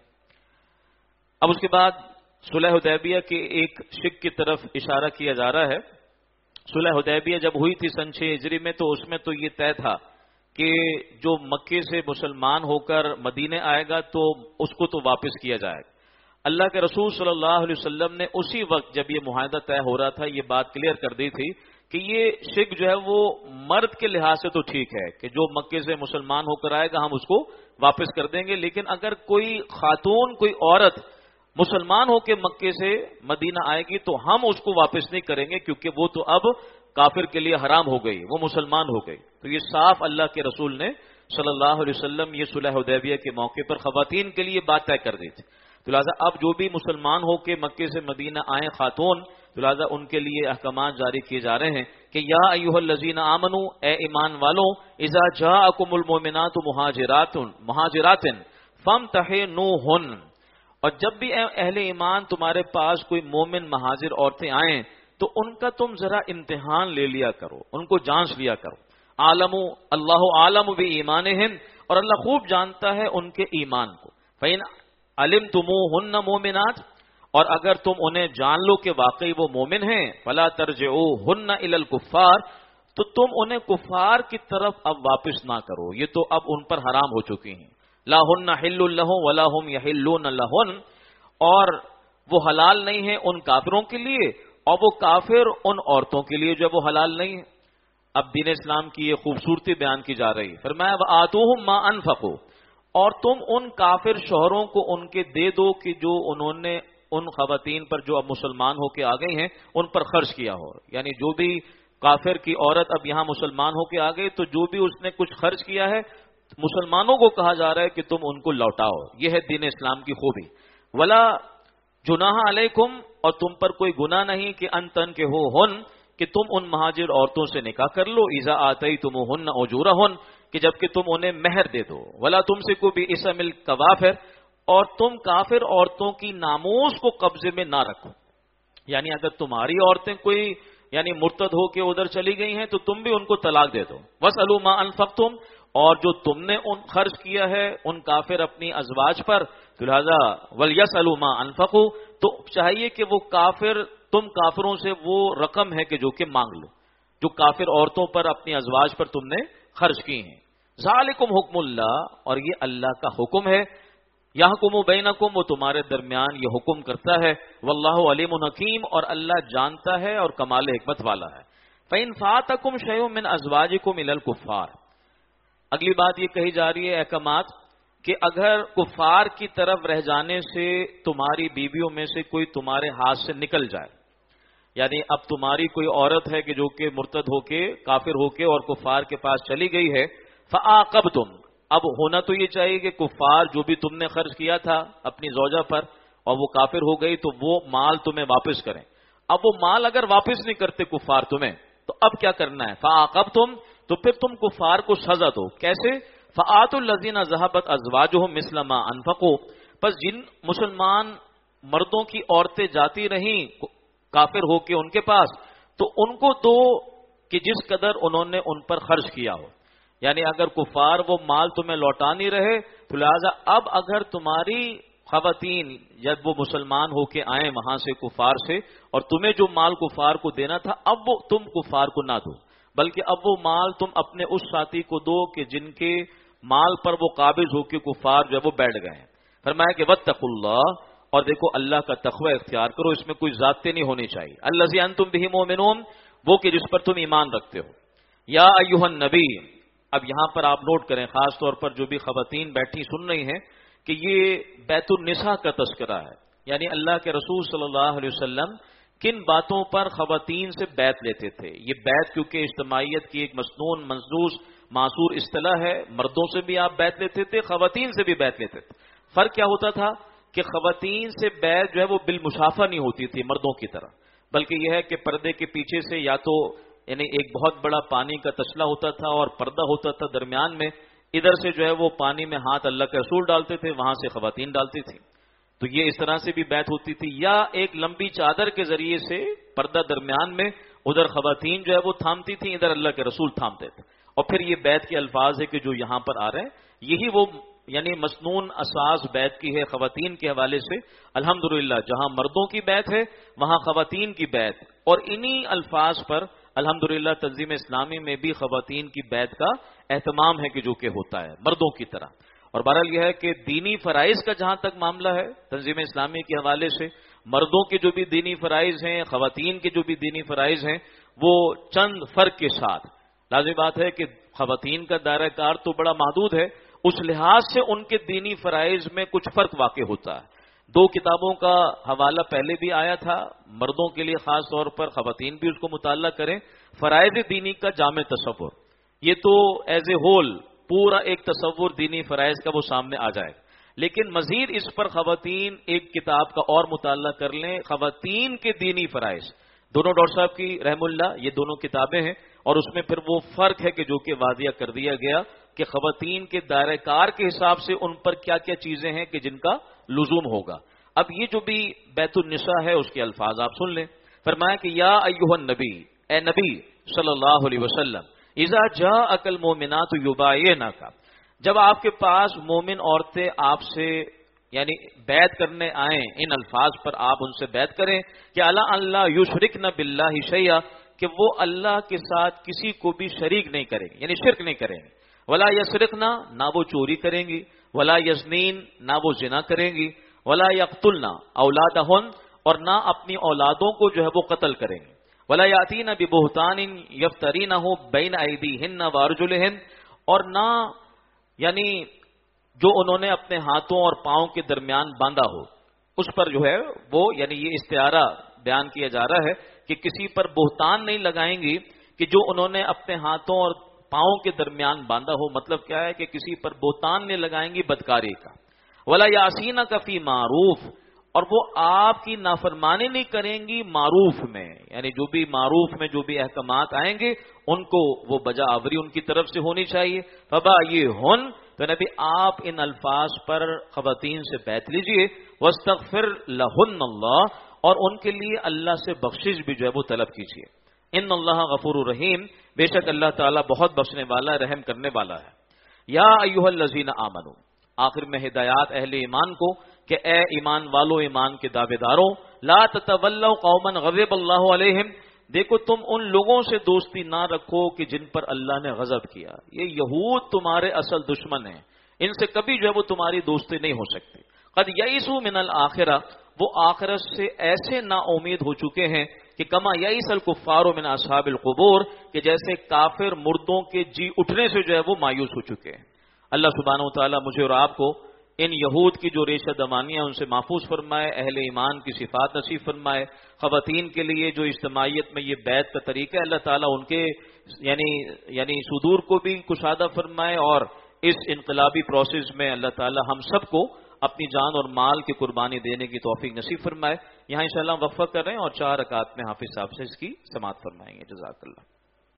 اب اس کے بعد صلح حدیبیہ کے ایک شق کی طرف اشارہ کیا جا رہا ہے. صلح حدیبیہ جب ہوئی تھی سن چھ ہجری میں، تو اس میں تو یہ طے تھا کہ جو مکے سے مسلمان ہو کر مدینے آئے گا تو اس کو تو واپس کیا جائے گا. اللہ کے رسول صلی اللہ علیہ وسلم نے اسی وقت جب یہ معاہدہ طے ہو رہا تھا یہ بات کلیئر کر دی تھی کہ یہ شق جو ہے وہ مرد کے لحاظ سے تو ٹھیک ہے کہ جو مکے سے مسلمان ہو کر آئے گا ہم اس کو واپس کر دیں گے، لیکن اگر کوئی خاتون کوئی عورت مسلمان ہو کے مکے سے مدینہ آئے گی تو ہم اس کو واپس نہیں کریں گے، کیونکہ وہ تو اب کافر کے لیے حرام ہو گئی، وہ مسلمان ہو گئی. تو یہ صاف اللہ کے رسول نے صلی اللہ علیہ وسلم یہ صلح حدیبیہ کے موقع پر خواتین کے لیے بات طے کر دی تھی. تو لہٰذا اب جو بھی مسلمان ہو کے مکے سے مدینہ آئیں خاتون، تو لہٰذا ان کے لیے احکامات جاری کیے جا رہے ہیں کہ یا ایھا الذین آمنوا، اے ایمان والوں، اذا جاءکم المؤمنات مہاجرات مہاجرات فامتحنوہن، اور جب بھی اہل ایمان تمہارے پاس کوئی مومن مہاجر عورتیں آئیں تو ان کا تم ذرا امتحان لے لیا کرو، ان کو جانچ لیا کرو. عالم اللہ عالم بایمانہن، اور اللہ خوب جانتا ہے ان کے ایمان کو. فإن علمتموہن مومنات، اور اگر تم انہیں جان لو کہ واقعی وہ مومن ہیں، فلا ترجعوہن الی الکفار، تو تم انہیں کفار کی طرف اب واپس نہ کرو، یہ تو اب ان پر حرام ہو چکی ہیں. لا ہن حل لہم ولا ہم یحلون لہن، اور وہ حلال نہیں ہیں ان کافروں کے لیے اور وہ کافر ان عورتوں کے لیے جو وہ حلال نہیں ہیں. اب دین اسلام کی یہ خوبصورتی بیان کی جا رہی. فرمایا وآتوہم ما انفقوا، اور تم ان کافر شوہروں کو ان کے دے دو کہ جو انہوں نے ان خواتین پر جو اب مسلمان ہو کے آ گئی ہیں ان پر خرچ کیا ہو. یعنی جو بھی کافر کی عورت اب یہاں مسلمان ہو کے آ گئی تو جو بھی اس نے کچھ خرچ کیا ہے مسلمانوں کو کہا جا رہا ہے کہ تم ان کو لوٹاؤ. یہ ہے دین اسلام کی خوبی. ولا جناح علیکم، اور تم پر کوئی گناہ نہیں کہ ان تن کے ہو ہن، کہ تم ان مہاجر عورتوں سے نکاح کر لو. اذا آتیتموہن اجورہن، کہ جبکہ تم انہیں مہر دے دو. ولا تم سے کوئی بھی اسم الکوافر، اور تم کافر عورتوں کی ناموس کو قبضے میں نہ رکھو. یعنی اگر تمہاری عورتیں کوئی یعنی مرتد ہو کے ادھر چلی گئی ہیں تو تم بھی ان کو طلاق دے دو. وَاسْأَلُوا مَا أَنفَقْتُمْ، اور جو تم نے ان خرچ کیا ہے ان کافر اپنی ازواج پر، تو لہذا وَلْيَسْأَلُوا مَا أَنفَقُوا، تو چاہیے کہ وہ کافر تم کافروں سے وہ رقم ہے کہ جو کہ مانگ لو جو کافر عورتوں پر اپنی ازواج پر تم نے خرچ کی ہیں. ذالکم حکم اللہ، اور یہ اللہ کا حکم ہے. یحکم بینکم، وہ تمہارے درمیان یہ حکم کرتا ہے. واللہ علیم حکیم، اور اللہ جانتا ہے اور کمال حکمت والا ہے. فإن فاتکم شیء من ازواجکم الی الکفار، اگلی بات یہ کہی جا رہی ہے احکامات کہ اگر کفار کی طرف رہ جانے سے تمہاری بیویوں میں سے کوئی تمہارے ہاتھ سے نکل جائے، یعنی اب تمہاری کوئی عورت ہے کہ جو کہ مرتد ہو کے کافر ہو کے اور کفار کے پاس چلی گئی ہے، فعاقبتم، اب ہونا تو یہ چاہیے کہ کفار جو بھی تم نے خرچ کیا تھا اپنی زوجہ پر اور وہ کافر ہو گئی تو وہ مال تمہیں واپس کریں. اب وہ مال اگر واپس نہیں کرتے کفار تمہیں تو اب کیا کرنا ہے؟ فعاقبتم، تو پھر تم کفار کو سزا دو. کیسے؟ فآتوا الذین ذهبت ازواجهم مثل ما انفقوا، پس جن مسلمان مردوں کی عورتیں جاتی رہیں کافر ہو کے ان کے پاس تو ان کو دو کہ جس قدر انہوں نے ان پر خرچ کیا ہو. یعنی اگر کفار وہ مال تمہیں لوٹا نہیں رہے تو لہذا اب اگر تمہاری خواتین جب وہ مسلمان ہو کے آئیں وہاں سے کفار سے اور تمہیں جو مال کفار کو دینا تھا اب وہ تم کفار کو نہ دو، بلکہ اب وہ مال تم اپنے اس ساتھی کو دو کہ جن کے مال پر وہ قابض ہو کے کفار جو ہے وہ بیٹھ گئے ہیں. فرمایا کہ واتقوا اللہ، اور دیکھو اللہ کا تقوی اختیار کرو، اس میں کوئی ذاتی نہیں ہونی چاہیے. الذی انتم بہ مؤمنون، وہ کہ جس پر تم ایمان رکھتے ہو. یا ایھا النبی، اب یہاں پر آپ نوٹ کریں خاص طور پر جو بھی خواتین بیٹھی سن رہی ہیں کہ یہ بیت النساء کا تذکرہ ہے. یعنی اللہ کے رسول صلی اللہ علیہ وسلم کن باتوں پر خواتین سے بیعت لیتے تھے. یہ بیعت کیونکہ اجتماعیت کی ایک مسنون منصوص معصور اصطلاح ہے، مردوں سے بھی آپ بیعت لیتے تھے خواتین سے بھی بیعت لیتے تھے. فرق کیا ہوتا تھا کہ خواتین سے بیعت جو ہے وہ بالمشافہ نہیں ہوتی تھی مردوں کی طرح، بلکہ یہ ہے کہ پردے کے پیچھے سے یا تو یعنی ایک بہت بڑا پانی کا تسلا ہوتا تھا اور پردہ ہوتا تھا درمیان میں، ادھر سے جو ہے وہ پانی میں ہاتھ اللہ کے رسول ڈالتے تھے، وہاں سے خواتین ڈالتی تھی. تو یہ اس طرح سے بھی بیعت ہوتی تھی، یا ایک لمبی چادر کے ذریعے سے پردہ درمیان میں، ادھر خواتین جو ہے وہ تھامتی تھیں، ادھر اللہ کے رسول تھامتے تھے. اور پھر یہ بیعت کے الفاظ ہے کہ جو یہاں پر آ رہے ہیں یہی وہ یعنی مسنون اساس بیعت کی ہے خواتین کے حوالے سے. الحمدللہ جہاں مردوں کی بیعت ہے وہاں خواتین کی بیعت، اور انہی الفاظ پر الحمدللہ تنظیم اسلامی میں بھی خواتین کی بیعت کا اہتمام ہے کہ جو کہ ہوتا ہے مردوں کی طرح. اور بہرحال یہ ہے کہ دینی فرائض کا جہاں تک معاملہ ہے تنظیم اسلامی کے حوالے سے مردوں کے جو بھی دینی فرائض ہیں خواتین کے جو بھی دینی فرائض ہیں وہ چند فرق کے ساتھ. لازمی بات ہے کہ خواتین کا دائرہ کار تو بڑا محدود ہے، اس لحاظ سے ان کے دینی فرائض میں کچھ فرق واقع ہوتا ہے. دو کتابوں کا حوالہ پہلے بھی آیا تھا مردوں کے لیے خاص طور پر، خواتین بھی اس کو مطالعہ کریں. فرائض دینی کا جامع تصور، یہ تو ایز اے ہول پورا ایک تصور دینی فرائض کا وہ سامنے آ جائے، لیکن مزید اس پر خواتین ایک کتاب کا اور مطالعہ کر لیں، خواتین کے دینی فرائض. دونوں ڈاکٹر صاحب کی رحم اللہ یہ دونوں کتابیں ہیں، اور اس میں پھر وہ فرق ہے کہ جو کہ واضح کر دیا گیا کہ خواتین کے دائرہ کار کے حساب سے ان پر کیا کیا چیزیں ہیں کہ جن کا لزوم ہوگا. اب یہ جو بھی بیت النساء ہے اس کے الفاظ آپ سن لیں. فرمایا کہ یا ایھا النبی، اے نبی صلی اللہ علیہ وسلم، اذا جاءک المؤمنات یبایعنک، جب آپ کے پاس مومن عورتیں آپ سے یعنی بیعت کرنے آئیں، ان الفاظ پر آپ ان سے بیعت کریں کہ الا اللہ یشرکن باللہ شیئا، کہ وہ اللہ کے ساتھ کسی کو بھی شریک نہیں کریں گے یعنی شرک نہیں کریں گے. ولا یسرقنا، نہ وہ چوری کریں گی، ولا یزنین، نہ وہ زنا کریں گی، ولا یقتلنا اولادہن، اور نہ اپنی اولادوں کو جو ہے وہ قتل کریں گے، ولا یاتین ببہتان یفترینہ بین ایدیہن وارجلہن، اور نہ یعنی جو انہوں نے اپنے ہاتھوں اور پاؤں کے درمیان باندھا ہو، اس پر جو ہے وہ یعنی یہ استعارہ بیان کیا جا رہا ہے کہ کسی پر بہتان نہیں لگائیں گی کہ جو انہوں نے اپنے ہاتھوں اور پاؤں کے درمیان باندھا ہو. مطلب کیا ہے کہ کسی پر بہتان نہیں لگائیں گی بدکاری کا. ولا یاسین کا فی معروف، اور وہ آپ کی نافرمانی نہیں کریں گی معروف میں، یعنی جو بھی معروف میں جو بھی احکامات آئیں گے ان کو وہ بجا آوری ان کی طرف سے ہونی چاہیے. فبا یہ ہن، تو نبی آپ ان الفاظ پر خواتین سے بیعت لیجئے. واستغفر لہن اللہ، اور ان کے لیے اللہ سے بخشش بھی جو ہے وہ طلب کیجئے. ان اللہ غفور الرحیم، بے شک اللہ تعالیٰ بہت بخشنے والا رحم کرنے والا ہے. یا ایھا الذین آمنوا، آخر میں ہدایات اہل ایمان کو کہ اے ایمان والو، ایمان کے دعوے داروں، لا تتولوا قوما غضب اللہ علیہم، دیکھو تم ان لوگوں سے دوستی نہ رکھو کہ جن پر اللہ نے غضب کیا. یہ یہود تمہارے اصل دشمن ہیں، ان سے کبھی جو ہے وہ تمہاری دوستی نہیں ہو سکتی. قد یئسوا من الآخرہ، وہ آخرت سے ایسے نا امید ہو چکے ہیں کہ کما یئس الکفار من اصحاب القبور، کہ جیسے کافر مردوں کے جی اٹھنے سے جو ہے وہ مایوس ہو چکے ہیں. اللہ سبحانہ و تعالیٰ مجھے اور آپ کو ان یہود کی جو ریشہ دمانیاں ان سے محفوظ فرمائے، اہل ایمان کی صفات نصیب فرمائے. خواتین کے لیے جو اجتماعیت میں یہ بیعت کا طریقہ ہے، اللہ تعالیٰ ان کے یعنی یعنی صدور کو بھی کشادہ فرمائے، اور اس انقلابی پروسیس میں اللہ تعالیٰ ہم سب کو اپنی جان اور مال کی قربانی دینے کی توفیق نصیب فرمائے. یہاں انشاءاللہ ہم وقفہ کر رہے ہیں اور چار رکعات میں حافظ صاحب سے اس کی سماعت فرمائیں گے. جزاک اللہ.